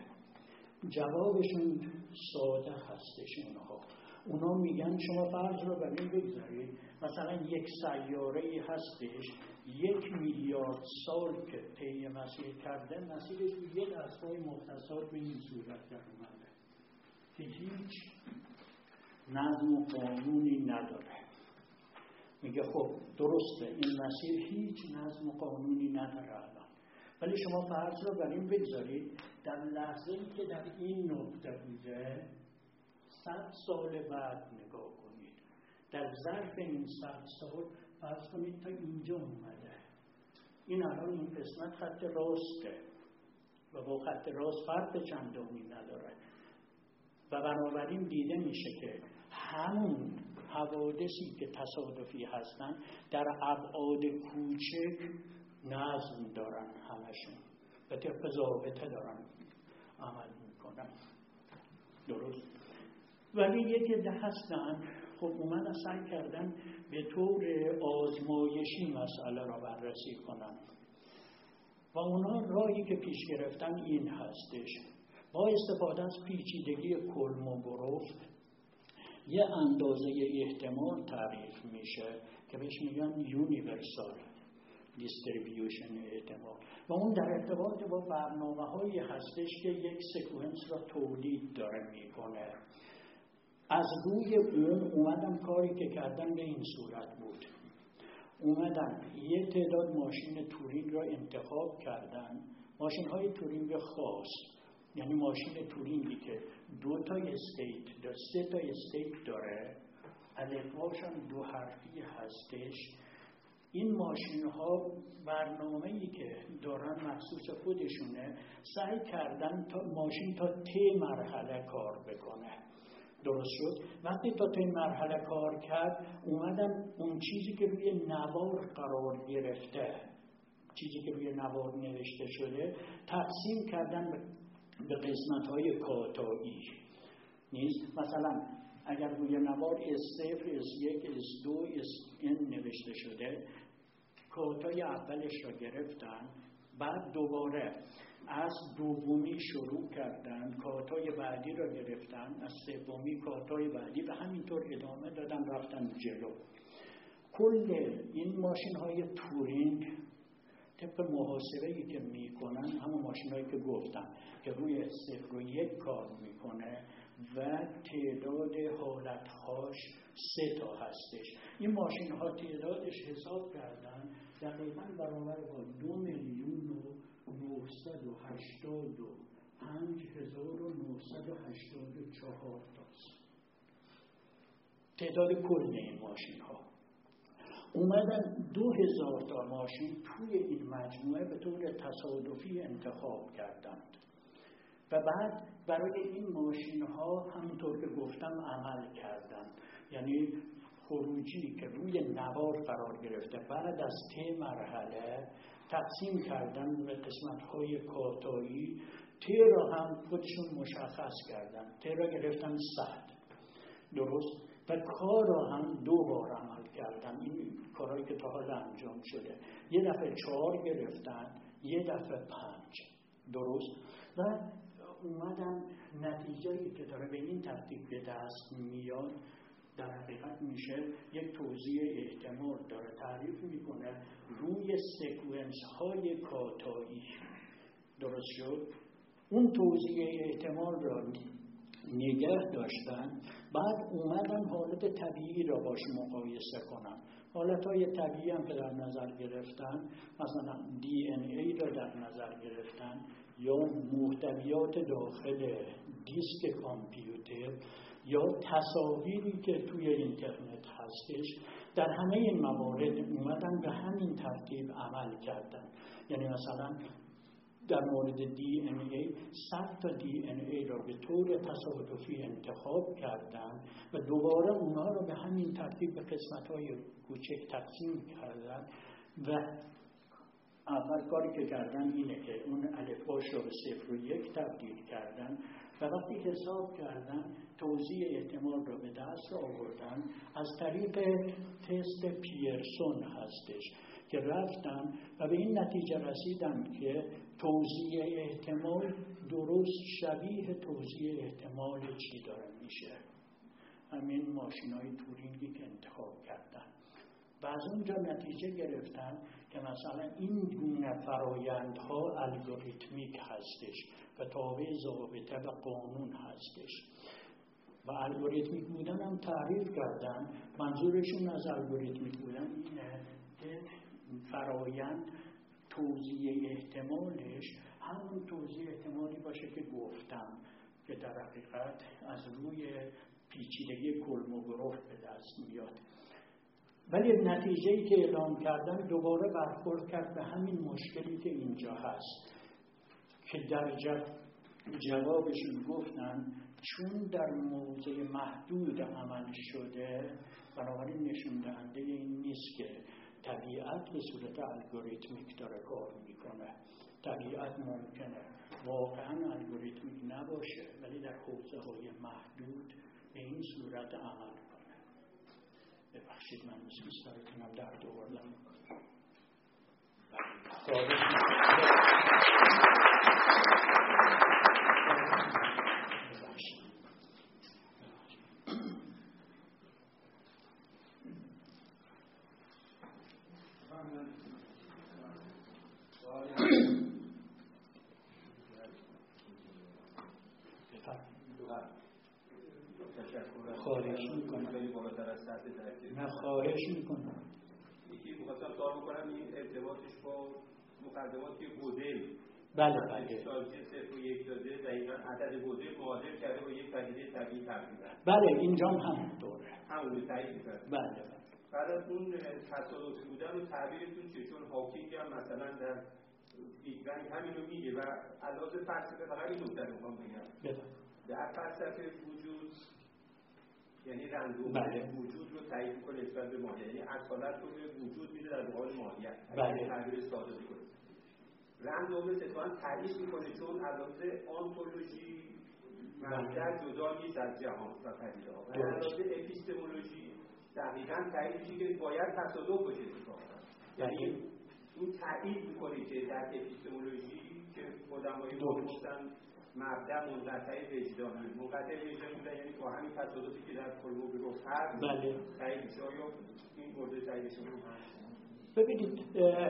جوابشون ساده هستش. اونها اونا میگن شما فرض رو بر این بگذارید مثلا یک سیاره‌ای هستش یک میلیارد سال که طی مسیر کرده، مسیرش یه دستگاه مختصر به این صورت در اومده که هیچ نظم و قانونی نداره. میگه خب درسته این مسیر هیچ نظم و قانونی نداره الان، ولی شما فرض رو بر این بگذارید در لحظه‌ای که در این نقطه بوده صد سال بعد نگاه کنید، در ظرف این صد سال فرض کنید تا اینجا اومده. این الان این قسمت خط راسته و با خط راست فرق چندانی نداره و بنابراین دیده میشه که همون حوادثی که تصادفی هستن در ابعاد کوچک نظم دارن همشون و طبق ضابطه دارن عمل میکنن. درست؟ ولی یک عده هستن خب اومدن سعی کردن به طور آزمایشی مسئله را بررسی کنن و اونا راهی که پیش گرفتن این هستش: با استفاده از پیچیدگی کلموگراف یه اندازه احتمال تعریف میشه که بهش میگن یونیورسال دیستریبیوشن احتمال و اون در ارتباط با برنامه هایی هستش که یک سکونس را تولید داره میکنه. از روی اون اومدن کاری که کردن به این صورت بود: اومدن یه تعداد ماشین تورینگ را انتخاب کردن، ماشین های تورینگ خاص، یعنی ماشین تورینگی که دو تا استیت داره، سه تا استیت داره، الفباشون دو حرفی هستش. این ماشین ها برنامه‌ای که دارن مخصوص خودشونه، سعی کردن تا ماشین تا تی مرحله کار بکنه. درست شد؟ وقتی تا تی مرحله کار کرد اومدن اون چیزی که روی نوار قرار گرفته، چیزی که روی نوار نوشته شده، تقسیم کردن به قسمت‌های کاتایی. نیست؟ مثلا اگر روی نوار اس صفر، اس یک، اس دو، اس ان نوشته شده، کاتای اولش را گرفتن، بعد دوباره از دومی شروع کردن، کاتای بعدی را گرفتن، از سومی کاتای بعدی و همینطور ادامه دادن رفتن جلو. کل این ماشین های تورینگ طبق محاسبه‌ای که میکنن، همون ماشینایی که گفتم که روی صفر و یک کار میکنه و تعداد حالتهاش سه تا هستش. این ماشین ها تعدادش حساب کردن دقیقاً برابر با دو میلیون و نهصد و هشتاد و پنج هزار و نهصد و هشتاد و چهار تاست تعداد کل این ماشین ها. اومدن دو هزار تا ماشین توی این مجموعه به طور تصادفی انتخاب کردند و بعد برای این ماشین ها همونطور که گفتم عمل کردند. یعنی خروجی که روی نوار قرار گرفته بعد از ته مرحله تقسیم کردن به قسمت های کاتایی. ته را هم خودشون مشخص کردن، ته را گرفتن صد. درست؟ و کار را هم دو بار عمل کردن. این کارهایی که تا حالا انجام شده، یه دفعه چهار گرفتن، یه دفعه پنج. درست؟ و اومدن نتیجه‌ای که داره به این ترتیب به دست میاد در حقیقت میشه یک توزیع احتمال داره تعریف میکنه روی سکونس های کاتایی. درست شد؟ اون توزیع احتمال را نگه داشتن، بعد اومدن حالت طبیعی را باش مقایسه کنن. حالتهای طبیعی هم که در نظر گرفتن، مثلا دی ان ای را در نظر گرفتن یا محتویات داخل دیسک کامپیوتر یا تصاویری که توی اینترنت هستش در همه این موارد اومدن به همین ترتیب عمل کردن. یعنی مثلا در مورد دی ان ای صد تا دی ان ای را به طور تصادفی انتخاب کردن و دوباره اونها را به همین ترتیب به قسمت‌های کوچک تقسیم کردن و اول کاری که کردن اینه که اون الفباش را به صفر و یک تبدیل کردن و وقتی حساب کردن توزیع احتمال را به دست آوردن. از طریق تست پیرسون هستش که رفتم و به این نتیجه رسیدم که توزیع احتمال درست شبیه توزیع احتمال چی داره میشه؟ همین ماشین‌های تورینگی که انتخاب کردن و از اونجا نتیجه گرفتن که مثلا این گونه فرایندها الگوریتمیک هستش و تابع ضابطه و قانون هستش و الگوریتمیک بودن هم تعریف کردن. منظورشون از الگوریتمیک بودن اینه که فرایند توزیع احتمالش همون توزیع احتمالی باشه که گفتم که در حقیقت از روی پیچیدگی کلموگراف به دست میاد. ولی نتیجه‌ای که اعلام کردن دوباره برخورد کرد به همین مشکلی که اینجا هست که در جوابشون گفتن چون در موضع محدود عمل شده بنابراین نشون دهنده این نیست که طبیعت به صورت الگوریتمیک داره کار میکنه. طبیعت ممکنه واقعا الگوریتمیک نباشه ولی در حوزه‌های محدود به این صورت عمل کنه. ببخشید من می‌سپارم درد آوردم. خواهش میکنم. نه خواهش میکنم. یکی می‌خواستم سوال بکنم این ارتباطش با مقدماتی گودل. بله بله. سازی صفر و یک داده دقیقاً عدد گودل معادل کرده با یک پدیده طبیعی تقریباً. بله اینجا هم دوره. همون تایید کرد. بله بله. بعد از اون تصادفی بودن و تعبیرتون چه؟ چون هاکینگ هم مثلا در بیگ بنگ همین رو میگه و علاوه فلسفه فقط این نکته رو میخوام بگم. در فلسفه وجود یعنی رندوم بله. وجود رو تایید میکنه نسبت به ماهیت، یعنی اصالت رو به وجود میده در مقابل ماهیت. بله. تعبیر ساده میکنه. رندوم اتفاقا تایید میکنه چون علاوه آنتولوژی منظر جدا نیست از جهان و پدیده ها. و علاوه اپیستمولوژی دقیقاً تایید میشه که باید تصادف باشه اتفاقا. یعنی این تایید میکنه که در اپیستمولوژی که قدمای ما گفتن مبدا منقطع وجدانی منقطع وجدانی بودن، یعنی با همین تصادفی که در کلموگراف هست بله تایید میشه. یا این مورد تایید شما هست؟ ببینید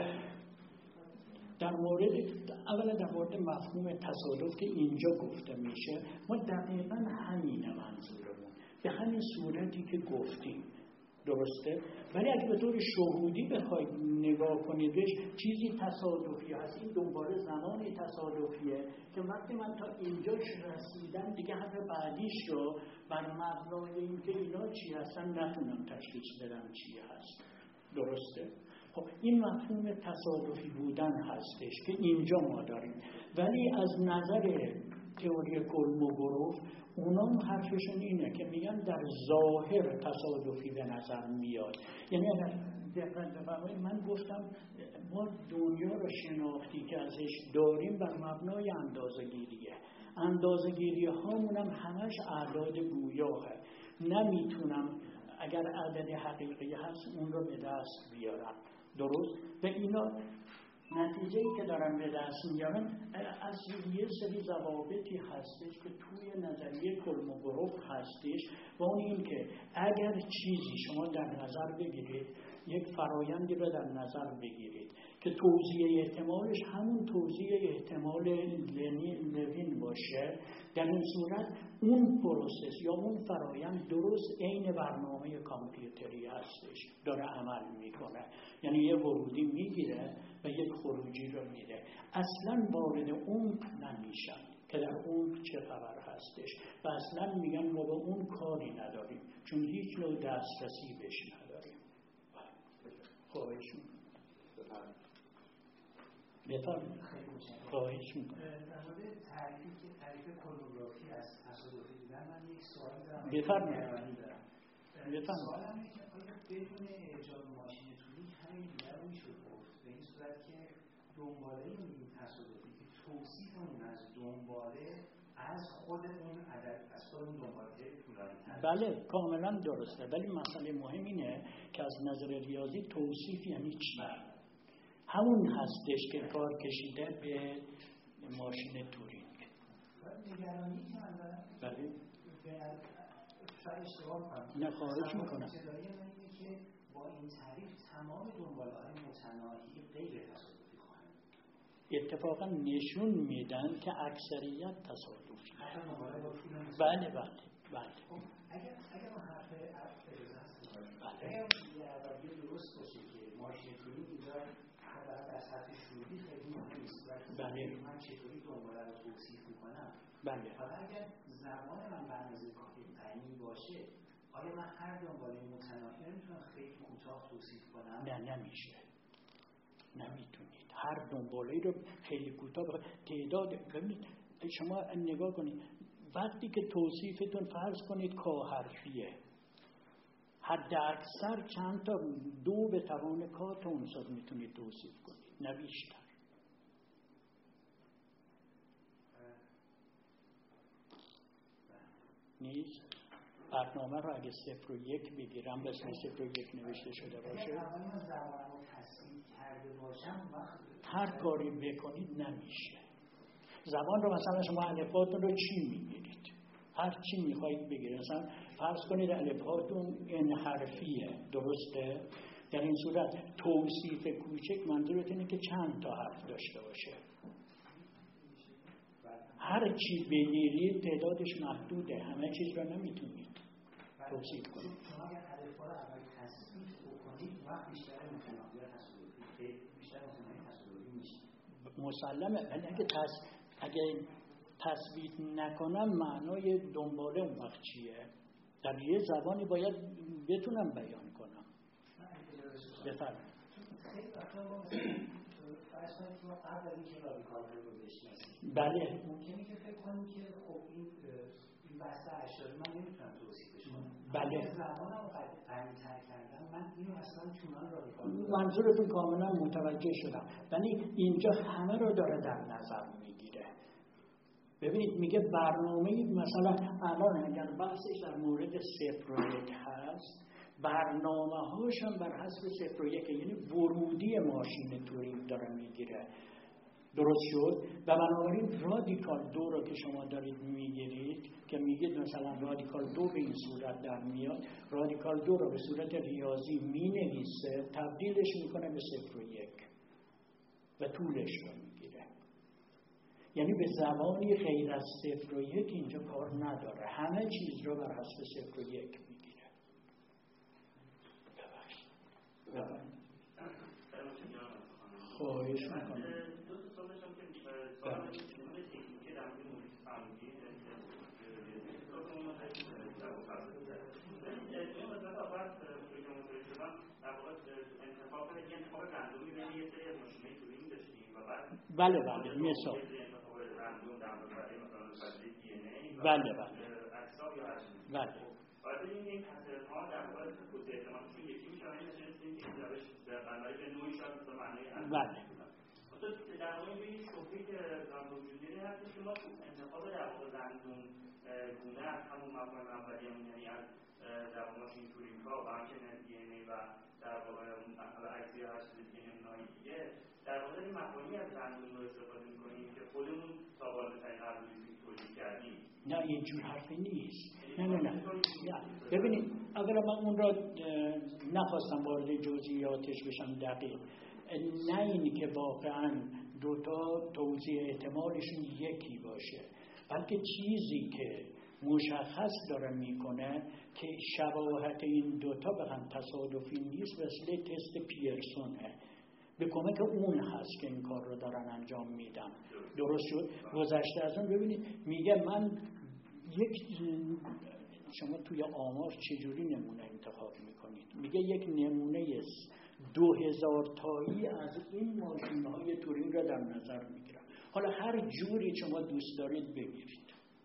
در مورد اولا در مورد مفهوم تصادف که اینجا گفته میشه ما دقیقاً همینه منظورمون به همین صورتی که گفتیم، درسته؟ ولی اگه به طور شهودی بخواید نگاه کنید بهش چیزی تصادفی هست، این دوباره زمانی تصادفیه که وقتی من تا اینجاش رسیدم دیگه حرف بعدیش رو بر مبنای اینکه اینا چی هستن نتونم تشخیص بدم چی هست، درسته؟ خب این مفهوم تصادفی بودن هستش که اینجا ما داریم. ولی از نظر تئوری کلموگراف اونام حرفشون اینه که میگن در ظاهر تصادفی به نظر میاد. یعنی اگر دقت بفرمایید من گفتم ما دنیا رو شناختی که ازش داریم بر مبنای اندازه‌گیریه. اندازه‌گیری هامون هم همش اعداد گویاه. نمیتونم اگر عدد حقیقی هست اون رو به دست بیارم، درست؟ و اینا نتیجه‌ای که دارن به دست میارن از یه سری ضوابطی هستش که توی نظریه کلموگراف هستش و اون این که اگر چیزی شما در نظر بگیرید یک فرایندی رو در نظر بگیرید که توزیع احتمالش همون توزیع احتمال لوین باشه، در این صورت اون پروسس یا اون فرایند درست عین برنامه کامپیوتری هستش داره عمل میکنه. یعنی یه ورودی میگیره و یک خروجی رو میده، اصلا وارد عمق نمیشن. که در اون چه خبر هستش و اصلا میگن ما با اون کاری نداریم چون هیچ نوع دسترسی بهش نداریم. خواهش میکنم. بفرمایید. خواهش میکنم. در مورد تعریفی که تعریف کلونوگرافی از تصادفی دیدن من یک سوالی دارم. بفرمایید. بفرمایید. سوالم اینه که آیا بدون ایجاد ماشین تونیک همین دیگر رو میشد گفت به این صورت که دنباله این تصادفی که توصیف اون از دنباله از خود اون عدد از خود اون دنباله طولانی تر. بله کاملا درسته، ولی مسئله مهم اینه که از نظر ریاضی توصیف یعنی چی؟ همون هستش که کار کشیده به ماشین تورینگ. نگرانی که من دارم بله شاید اشتباه کنم. نه خواهش میکنم. ابتدایی من اینه که با این تعریف تمام دنباله‌های متناهی غیر تصادفی خواهند. اتفاقا نشون میدن که اکثریت تصادفی. بله بله بله. اگر اگر ما حرف اجازه هست بله. اگر یه درست باشه که ماشین تورینگ اینجا حداقل در سطح شروعی خیلی مهم نیست. بله. من چطوری دنباله رو توصیف میکنم؟ بله. حالا اگر زمان من به اندازه کافی غنی باشه آیا من هر دنباله متناهی نمیتونم خیلی کوتاه توصیف کنم؟ نه نمیشه. نمیتونید. هر دنباله رو خیلی کوتاه بخواید. تعداد ببینید شما نگاه کنید وقتی که توصیفتون فرض کنید کا حرفیه حد اکثر چند تا دو به توان کا تا اونصد میتونید توصیف کنید نه بیشتر. نیست. برنامه رو اگه صفر و یک بگیرم به اسم صفر و یک نوشته شده باشه هر کاری بکنید نمیشه. زبان رو مثلا شما الفباتون رو چی میگیرید؟ هر چی میخواید بگیرید. مثلا فرض کنید الفباتون این حرفیه درسته؟ در این صورت توصیف کوچک منظورت اینه که چند تا حرف داشته باشه. هر چی بگیرید تعدادش محدوده. همه چیز رو نمیتونید توصیف کنید. شما اگر الفبا رو اول تصحیح بکنید وقت بیشتر متناهی تصادفی بیشتر متناهی تصادفی میشه. مسلمه. ولی اگه تص اگه تثبیت نکنم معنای دنباله اون وقت چیه؟ در یه زبانی باید بتونم بیان کنم. بفرمایید. خیلی وقتا ما فرض کنید که ما قبل از اینکه رادیکال رو بشناسیم بله ممکنه که فکر کنیم که خب این این بسته اشاری من نمیتونم توصیفش کنم. بله زبانم رو غنی‌تر کردم من اینو اصلا چونان رادیکال منظورتون کاملا متوجه شدم. ولی اینجا همه رو داره در نظر میگیره. ببینید میگه برنامه مثلا الان اگر بحثش در مورد صفر و یک هست برنامه هاشم بر حسب صفر و یک یعنی ورودی ماشین تورینگ داره میگیره. درست شد؟ و بنابراین رادیکال دو رو که شما دارید میگیرید که میگید مثلا رادیکال دو به این صورت در میاد رادیکال دو رو به صورت ریاضی مینویسه تبدیلش میکنه به صفر و یک و طولش رو میگیره. یعنی به زبانی غیر از صفر و یک اینجا کار نداره. همه چیز رو بر حسب صفر و یک میگیره. ببخشید. خواهش میکنم. دو تا سوال داشتم که سوال تکنیکی در مورد محیط فعالیتی این وضعیت آخر که متوجه شدم در واقع انتخاب یه انتخاب رندومی بین یه سری از ماشین‌های تورینگ داشتیم و بعد بله بله مثال انتخاب رندوم در مورد مثلا فضای دی ان ای و بله بله اجسام یا هر چیزی بله بعد این این پترن‌ها در واقع خود احتمالشون یکی میشه این نشون که این روش در بنای به نوعی شاید به معنای بله خود در واقع این شوخی که در وجود داره هست که ما انتخاب در واقع رندوم گونه از همون مفاهیم اولیه‌مون یعنی از در واقع ماشین تورینگ‌ها و همچنین دی ان ای و در واقع اون اجزای هست دیگه نمونه‌های دیگه در واقع این مفاهیمی از رندوم رو استفاده می‌کنیم که خودمون تا بالاترین قراردادی تولید کردیم. نه اینجور حرفی نیست. نه نه نه. ببینید اگر من اون را نخواستم وارد جزئیاتش بشم دقیق نه اینی که واقعا دوتا توزیع احتمالشون یکی باشه بلکه چیزی که مشخص داره میکنه که شباهت این دوتا به هم تصادفی نیست وسیله تست پیرسونه. به کمک اون هست که این کار رو دارن انجام میدن. درست شد؟ گذشته از اون ببینید میگه من یک، شما توی آمار چجوری نمونه انتخاب میکنید؟ میگه یک نمونه دو هزار تایی از این ماشین‌های تورینگ را در نظر میگیرم. حالا هر جوری شما دوست دارید بگیرید.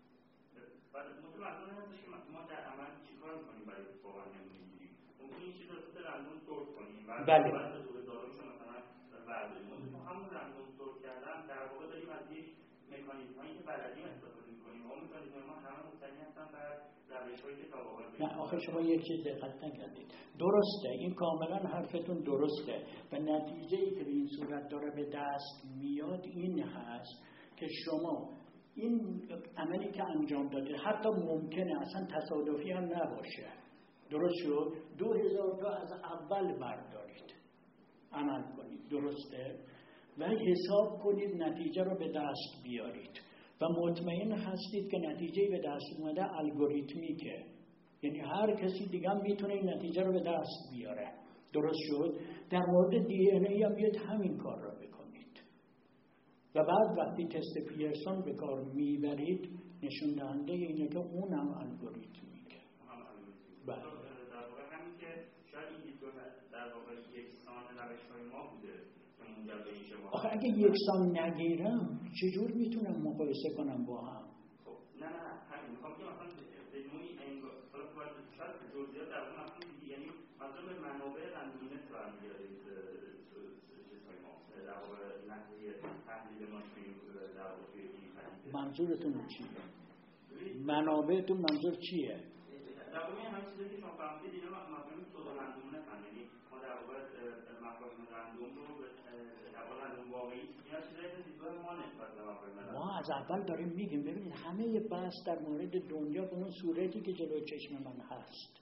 بعد متوجه هستید که ما در عمل چیکار می‌کنیم برای واقعا نمونه گیری؟ ممکنه این چیزا رو رندوم سورت کنیم. بله. بعد از دو هزار مثلا برداریم. ما همون رندوم سورت کردن در واقع داریم از یک مکانیزمایی که بلدیم استفاده می‌کنیم. اون مکانیزم ما همه مبتنی هستن بر روش‌هایی که تا به حال نه آخه شما یک چیز دقت نکردید. درسته، این کاملا حرفتون درسته و نتیجه‌ای که به این صورت داره به دست میاد این هست که شما این عملی که انجام داده حتی ممکنه اصلا تصادفی هم نباشه. درست شد؟ دو هزار تا از اول بردارید عمل کنید. درسته؟ و حساب کنید نتیجه رو به دست بیارید و مطمئن هستید که نتیجه به دست اومده الگوریتمیکه، یعنی هر کسی دیگه هم میتونه این نتیجه رو به دست بیاره. درست شد؟ در مورد دی ان ای هم بیاید همین کار رو بکنید و بعد وقتی تست پیرسون به کار میبرید نشون دهنده اینه که اونم الگوریتمیکه. بله. در واقع همین که شاید این دیدگاه در واقع یکسان روش‌های ما بوده که منجر به این شباهت. آخه اگه یکسان نگیرم چجور میتونم مقایسه کنم با هم؟ خب نه نه همین میخوام که مثلا به نوعی این حالا باید شاید جزئیات در اون مفهوم دیگه، یعنی مثلا به منابع رندومینت برمیگردید چیزهای ما در واقع نحوه تحلیل ما توی در واقع توی این پدیده. منظورتون چیه؟ منابعتون منظور چیه؟ در واقع همین چیزی که شما فهمیدید اینا مفاهیم سودا رندومینت هستن، یعنی ما در واقع مفاهیم رندوم رو به در واقع رندوم واقعی اینا چیزایی که دیدگاه ما نسبت به مفاهیم ما از اول داریم میگیم ببینید همه بحث در مورد دنیا به اون صورتی که جلوی چشم من هست،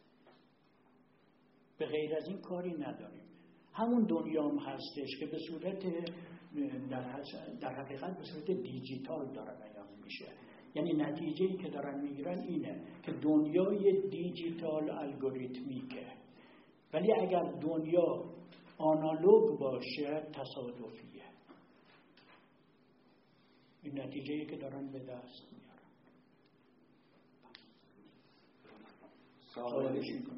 به غیر از این کاری نداریم. همون دنیا هم هستش که به صورت در, در حقیقت به صورت دیجیتال داره بیان میشه. یعنی نتیجه‌ای که دارن میگیرن اینه که دنیای دیجیتال الگوریتمیکه، ولی اگر دنیا آنالوگ باشه تصادفیه. این نتیجه‌ای که دارن به دست میارن. خواهش میکنم.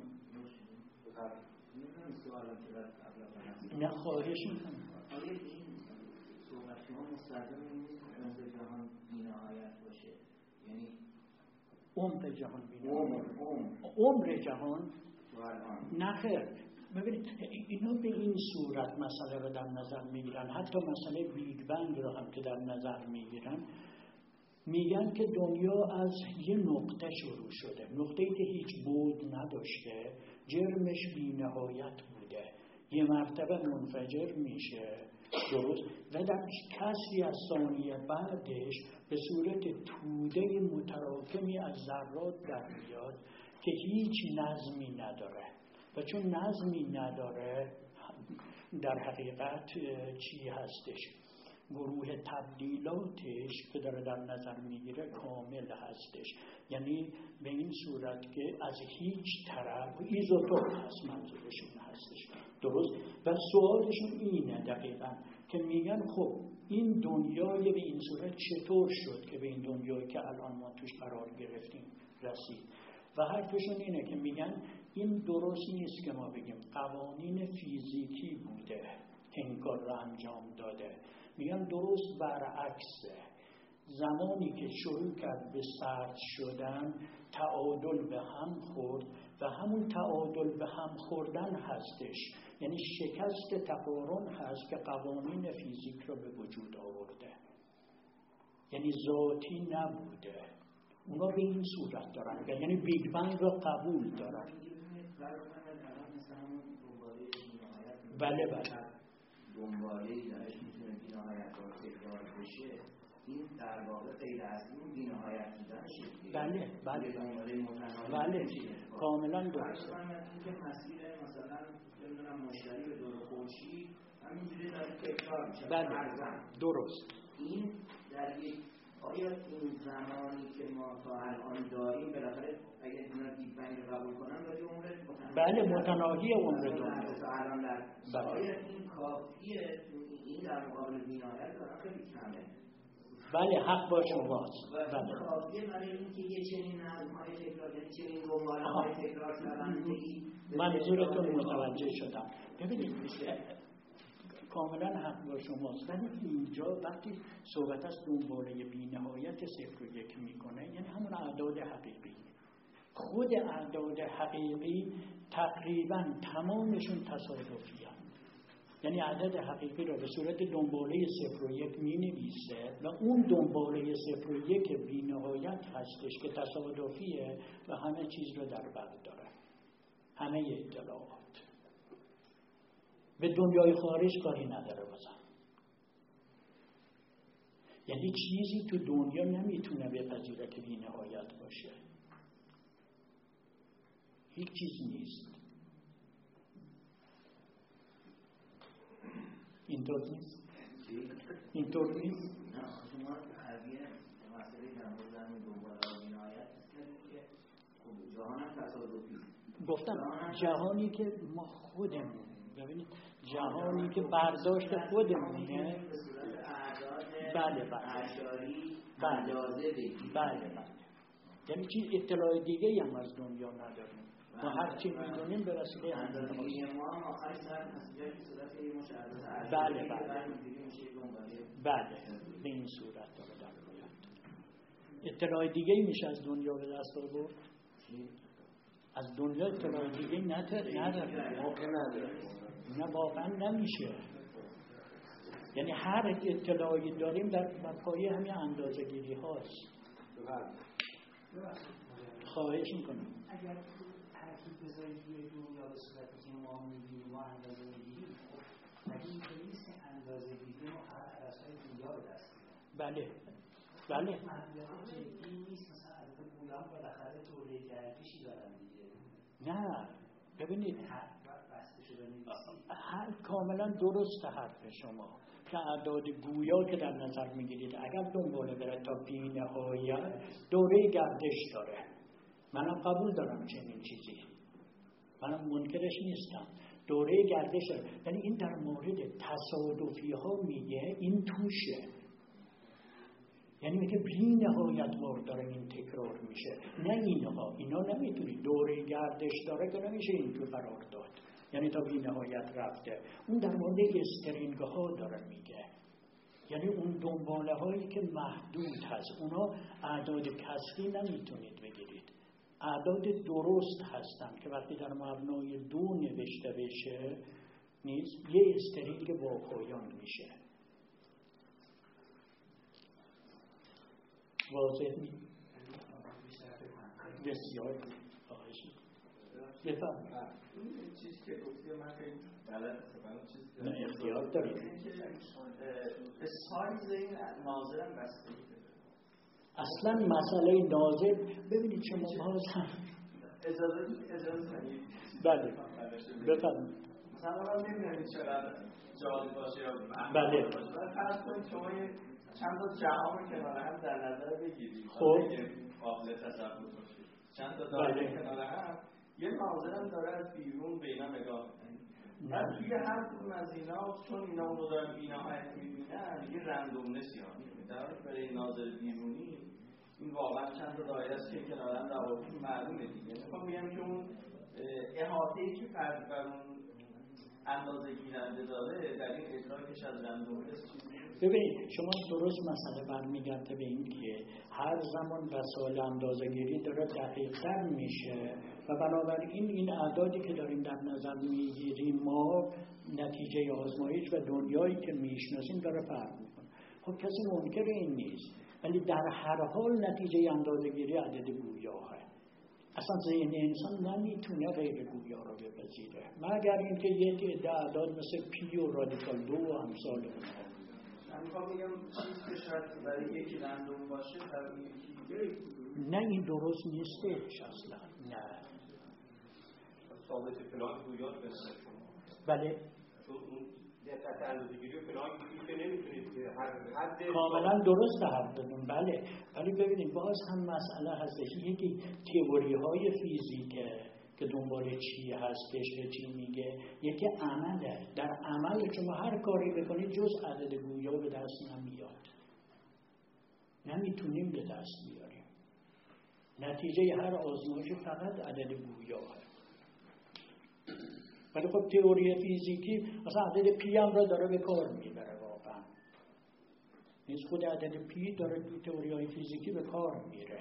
نه خواهش میکنم. آیا این صحبت شما مستلزم نیست که عمر جهان بی‌نهایت باشه؟ یعنی عمر جهان بی‌نهایت. عمر جهان؟ نه خیر. ببینید اینا به این صورت مسئله رو در نظر میگیرن، حتی مسئله بیگ بنگ رو هم که در نظر میگیرن، میگن که دنیا از یه نقطه شروع شده، نقطه‌ای که هیچ بود نداشته، جرمش بی نهایت بوده، یه مرتبه منفجر میشه. درست؟ و در کسری از ثانیه بعدش به صورت توده متراکمی از ذرات در میاد که هیچ نظمی نداره و چون نظمی نداره در حقیقت چی هستش؟ گروه تبدیلاتش که داره در نظر میگیره کامل هستش، یعنی به این صورت که از هیچ طرف ایزوتوپ هست، منظورشون هستش. درست؟ و سوالشون اینه دقیقا که میگن خب این دنیای به این صورت چطور شد که به این دنیایی که الان ما توش قرار گرفتیم رسید؟ و حرفشون اینه که میگن این درست نیست که ما بگیم قوانین فیزیکی بوده که این کار رو انجام داده. میگن درست برعکسه. زمانی که شروع کرد به سرد شدن تعادل به هم خورد و همون تعادل به هم خوردن هستش، یعنی شکست تقارن هست که قوانین فیزیک رو به وجود آورده، یعنی ذاتی نبوده. اونا به این صورت دارن، یعنی بیگ بنگ رو قبول دارن. بله بله دنباله‌ای درش میتونه بی‌نهایت رو تکرار بشه، این در واقع غیر اصلی اون بی‌نهایت بودنشه. بله بله بله کاملا درسته. که مسیر مثلا نمیدونم مشتری به دور خورشید همینجوری داره تکرار میشه. بله درست. این در یک آیا این زمانی که ما تا الان داریم بالاخره اگر اینا بیگ بنگ رو قبول کنن ولی عمر بله متناهی عمر دنیا تا الان در آیا این کافیه؟ این در مقابل بینایت دارن خیلی کمه. بله حق با شماست. بله کافیه برای اینکه یه چنین نظم‌های تکرار یعنی چنین دنباله‌های تکرار شوندگی. منظورتون متوجه شدم. ببینید کاملا حق با شماست، ولی اینجا وقتی صحبت از دنباله بی‌نهایت صفر و یک میکنه یعنی همون اعداد حقیقی. خود اعداد حقیقی تقریبا تمامشون تصادفی هستند. یعنی عدد حقیقی را به صورت دنباله صفر و یک می نویسه و اون دنباله صفر و یک بی‌نهایت هستش که تصادفیه و همه چیز رو در بر داره، همه اطلاعات. به دنیای خارج کاری نداره بازم. یعنی چیزی تو دنیا نمیتونه بپذیره که بی نهایت باشه. هیچ چیز نیست. اینطور نیست؟ اینطور نیست؟ نه شما عربیه مسئله جمعه زمین دنباله بی نهایت که جهان هم تصادفی. گفتم جهانی که ما خودمون، ببینید جهانی که برداشت خودمونه. بله بله بله بله بله یعنی چیز اطلاع دیگه هم از دنیا نداریم. ما هر چی میدونیم به وسیله اندازه‌گیری ما آخر سر مسئله به صورت یه مشخص بله بله بله به این صورت داره در رویت. اطلاع دیگه میشه از دنیا به دست آورد؟ از دنیا اطلاع دیگه نداره. ممکن نداره. نه واقعا نمیشه. یعنی هر اطلاعی داریم در پایه همین اندازه گیری هاست. خواهش میکنم اگر ترکیب بذارید روی دنیا به صورتی که ما میگیم ما اندازه میگیریم، خب مگه اینطوری نیست که اندازه گیری ما هر عدس‌های دنیا به دست میاریم؟ بله بله محدودیت جدی نیست. مثلا عدد گویان بالاخره توله گردشی دارن دیگه. نه ببینید بسته شده نیست. کاملا درست حرف شما که اعداد گویا که در نظر میگیرید اگر دنباله بره تا بی نهایت دوره گردش داره. منم قبول دارم چنین چیزی، منم منکرش نیستم، دوره گردش داره. یعنی این در مورد تصادفی ها میگه این توشه، یعنی میگه بی نهایت بار داره این تکرار میشه. نه اینها اینا نمیتونی، دوره گردش داره که نمیشه این تو قرار داد، یعنی تا بی نهایت رفته. اون در مورد استرینگ ها داره میگه، یعنی اون دنباله هایی که محدود هست، اونا اعداد کسری نمیتونید بگیرید، اعداد درست هستن که وقتی در مبنای دو نوشته بشه نیست یه استرینگ با پایان میشه. واضح می بسیار خواهش بفرمایید. این چیزی که گفتی من خیلی غلط استفاده چیزی نه اختیار دارید. به سایز این ناظرم بستگی داره. اصلا مسئله ناظر ببینید شما باز هم اجازه اجازه کنید. بله بفرمایید. مثلا من نمیدونم چرا جالب باشه یا بله فرض کنید شما چند تا جهان رو کنار هم در نظر بگیرید. خب قابل تصور باشه. چند تا دایره کنار هم یه ناظرم داره از بیرون به اینا نگاه میکنه. بعد توی هر کدوم از اینا چون اینا اون رو دارن بی‌نهایت میبینن یه رندومنسی ها میبینن. در حالی برای ناظر بیرونی این واقعا چند تا دایره است که کنار هم روابط معلومه دیگه. میخوام بگم که اون احاطه‌ای که فرد بر اون اندازه گیرنده داره در این ادراکش از رندومنس چیزی. ببینید شما درست مسئله برمیگرده به این که هر زمان وسایل اندازه‌گیری داره دقیق‌تر میشه و بنابراین این اعدادی که داریم در نظر میگیریم ما نتیجه آزمایش و دنیایی که میشناسیم داره فرق میکنه. خب کسی منکر این نیست، ولی در هر حال نتیجه اندازه‌گیری عدد گویاه. اصلا ذهن انسان نمیتونه غیر گویا رو بپذیره مگر اینکه یک عده اعداد مثل پی و رادیکال دو و امثال اونها. من میخوام بگم چیز که شاید برای یکی رندوم باشه برای یکی دیگه نه این درست نیستش اصلا. نه ثابت فلان گویا به نظر شما بله چون اون دقت اندازه‌گیری و فلان که نمیتونید هر حد کاملا درست حرفتون. بله، ولی ببینید باز هم مسئله هستش، یکی تئوری های فیزیکه که دنبال چی هستش به چی میگه، یکی عمله. در عمل شما هر کاری بکنید جز عدد گویا به دست نمیاد، نمیتونیم به دست بیاریم. نتیجه هر آزمایش فقط عدد گویا هست. ولی خب تئوری فیزیکی مثلا عدد پی هم را داره به کار میبره واقعا. نیز خود عدد پی داره تو تئوری های فیزیکی به کار میره.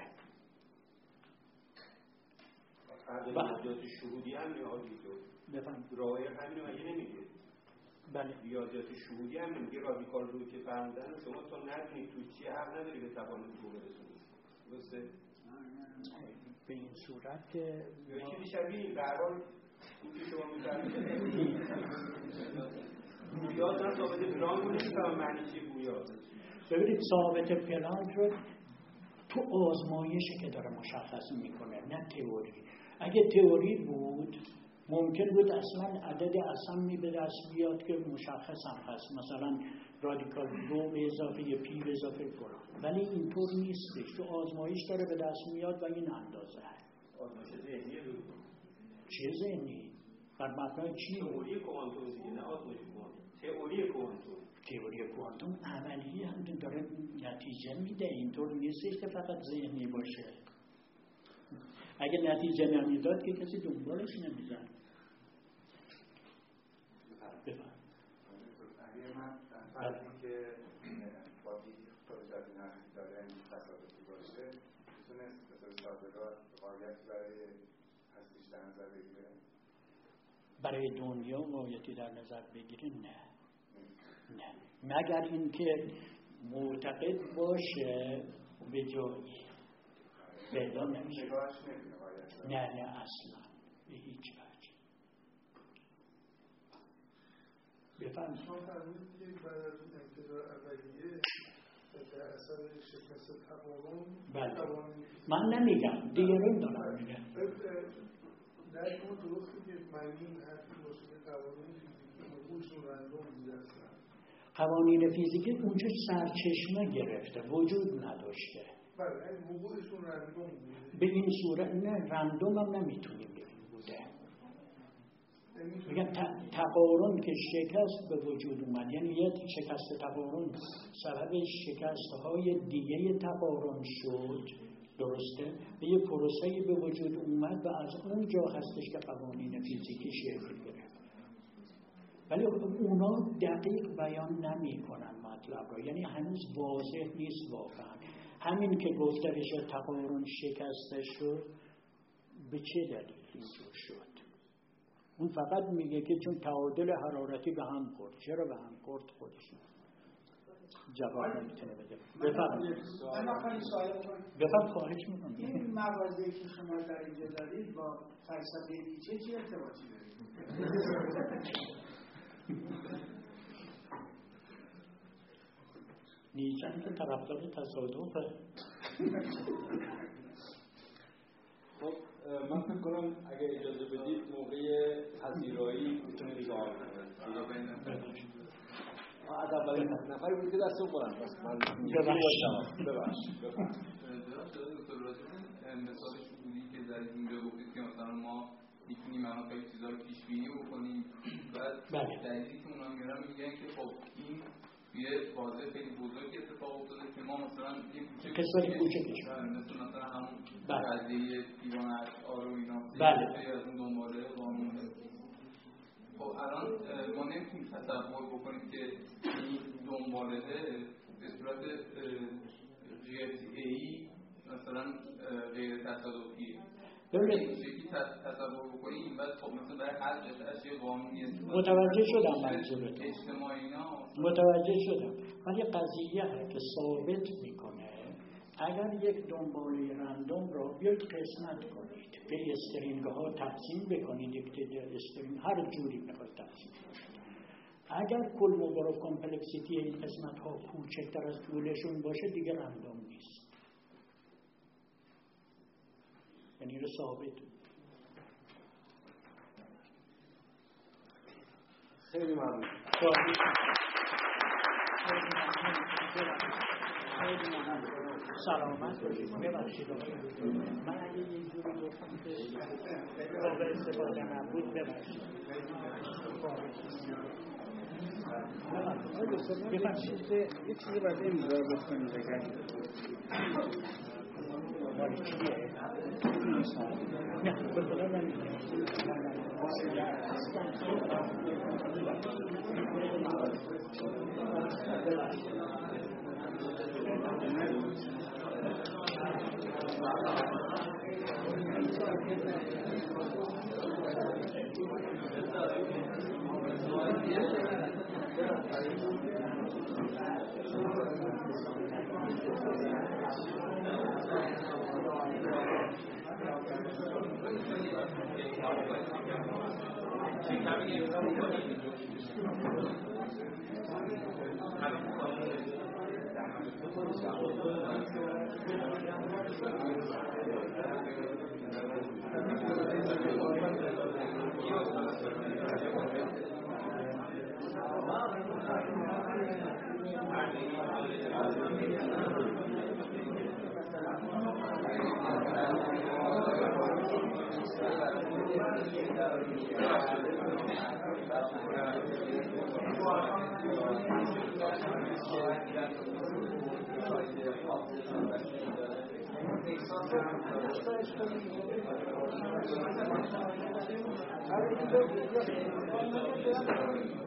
عدد ریاضیات شهودی هم یا آلیتو بفهم رایه همین رو مگه نمیگه؟ بله ریاضیات شهودی هم میگه رادیکال رو که فرمودن شما تا نبینید تو چی حق نداری به توان تو برسونید. درسته؟ به این صورت یا چیزی شبیه به هر حال این که شما می‌فرمایید گویا در ثابت پلان رو نمی‌فهم معنی چیه گویا. ببینید ثابت پلان رو تو آزمایشه که داره مشخص میکنه، نه تئوری. اگه تئوری بود ممکن بود اصلا عدد اصمی به دست بیاد که مشخص هم هست، مثلا رادیکال دو به اضافه پی به اضافه فلان، ولی اینطور نیستش. تو آزمایش داره به دست میاد و این اندازه هست. آزمایش ذهنیه بود. چه ذهنی؟ بر مبنای چی؟ تئوری کوانتوم دیگه، نه آزمایش کوانتوم. تئوری کوانتوم. تئوری کوانتوم عملی هم داره نتیجه میده، اینطور نیستش که فقط ذهنی باشه. اگه نتیجه نمیداد که کسی دنبالش نمیزن. بفهم. اگه من فرضی که با دیدی خودش از این حرفی داره این تصادفی باشه میتونست مثل سازگار قایتی برای هستیش در نظر بگیره؟ برای دنیا قایتی در نظر بگیره؟ نه نه، مگر اینکه معتقد باشه به جایی پیدا نمیشه. نه نه اصلا به هیچ وجه. بفرمایید. شما فرمودید که بعد از اون انفجار اولیه در اثر شکست تقارن بله. من نمیگم، دیگران دارم میگن. در شما درسته که معنی این حرفی باشه که قوانین فیزیکی موجودشون رندوم بوده هستن؟ قوانین فیزیکی اونجا سرچشمه گرفته، وجود نداشته. بله، وقوعشون رندوم بوده. به این صورت نه، رندوم هم نمیتونیم بگیم بوده. میگن تقارن که شکست به وجود اومد، یعنی یه شکست تقارن سبب شکست های دیگه تقارن شد، درسته؟ به یه پروسه‌ای به وجود اومد و از اونجا هستش که قوانین فیزیکی شکل گرفت. ولی اونا دقیق بیان نمی کنن مطلب رو، یعنی هنوز واضح نیست واقعا. همین که گفته بشه تقارن شکسته شد، به چه دلیل اینطور شد؟ اون فقط میگه که چون تعادل حرارتی به هم خورد. چرا به هم خورد خودشون جواب نمیتونه بده. بفرمایید. من آخرین سوال بکنم. بفرمایید. خواهش میکنم. این موازی که شما در اینجا دارید با فلسفه نیچه چه ارتباطی دارید؟ نیچه که طرفدار تصادفه. خب من فکر کنم اگه اجازه بدید موقع پذیرایی میتونید سوال کنید. از اولین نفری بود که دستو خورم بس من ببخشید ببخشید دکتر راجعه مثال شهودی که در اینجا گفتید که مثلا ما میتونیم الان خیلی چیزا رو پیش بینی بکنیم و دلیلی که اونا میارن میگن که خب این یه بازه خیلی بزرگی اتفاق افتاده که ما مثلا یه کوچه کوچکش مثل مثلا همون قضیه دیوان اشعار و اینا بله از اون دنباله قانونه. خب الان ما نمیتونیم تصور بکنیم که این دنباله به صورت قطعی مثلا غیر تصادفیه. ببینید چیزی تصور بکنیم بعد خب مثلا برای حل اشیاء قانونی متوجه شدم منظورت اجتماعی اینا متوجه شدم، ولی قضیه که ثابت میکنه اگر یک دنباله رندوم را بیاید قسمت کنید، به استرینگ ها تقسیم بکنید، یک تعداد استرینگ هر جوری میخواید تقسیم کنید، اگر کل مبارو کامپلکسیتی این قسمت ها کوچکتر از طولشون باشه دیگه رندوم نیست، یعنی رو ثابت. خیلی ممنون. سلامت باشید. ببخشید من اگه یه جوری گفتم که قابل استفاده نبود ببخشید. ببخشید یه چیزی باید امضا بکنید اگر مالی چیه؟ نه بخدا من Thank you.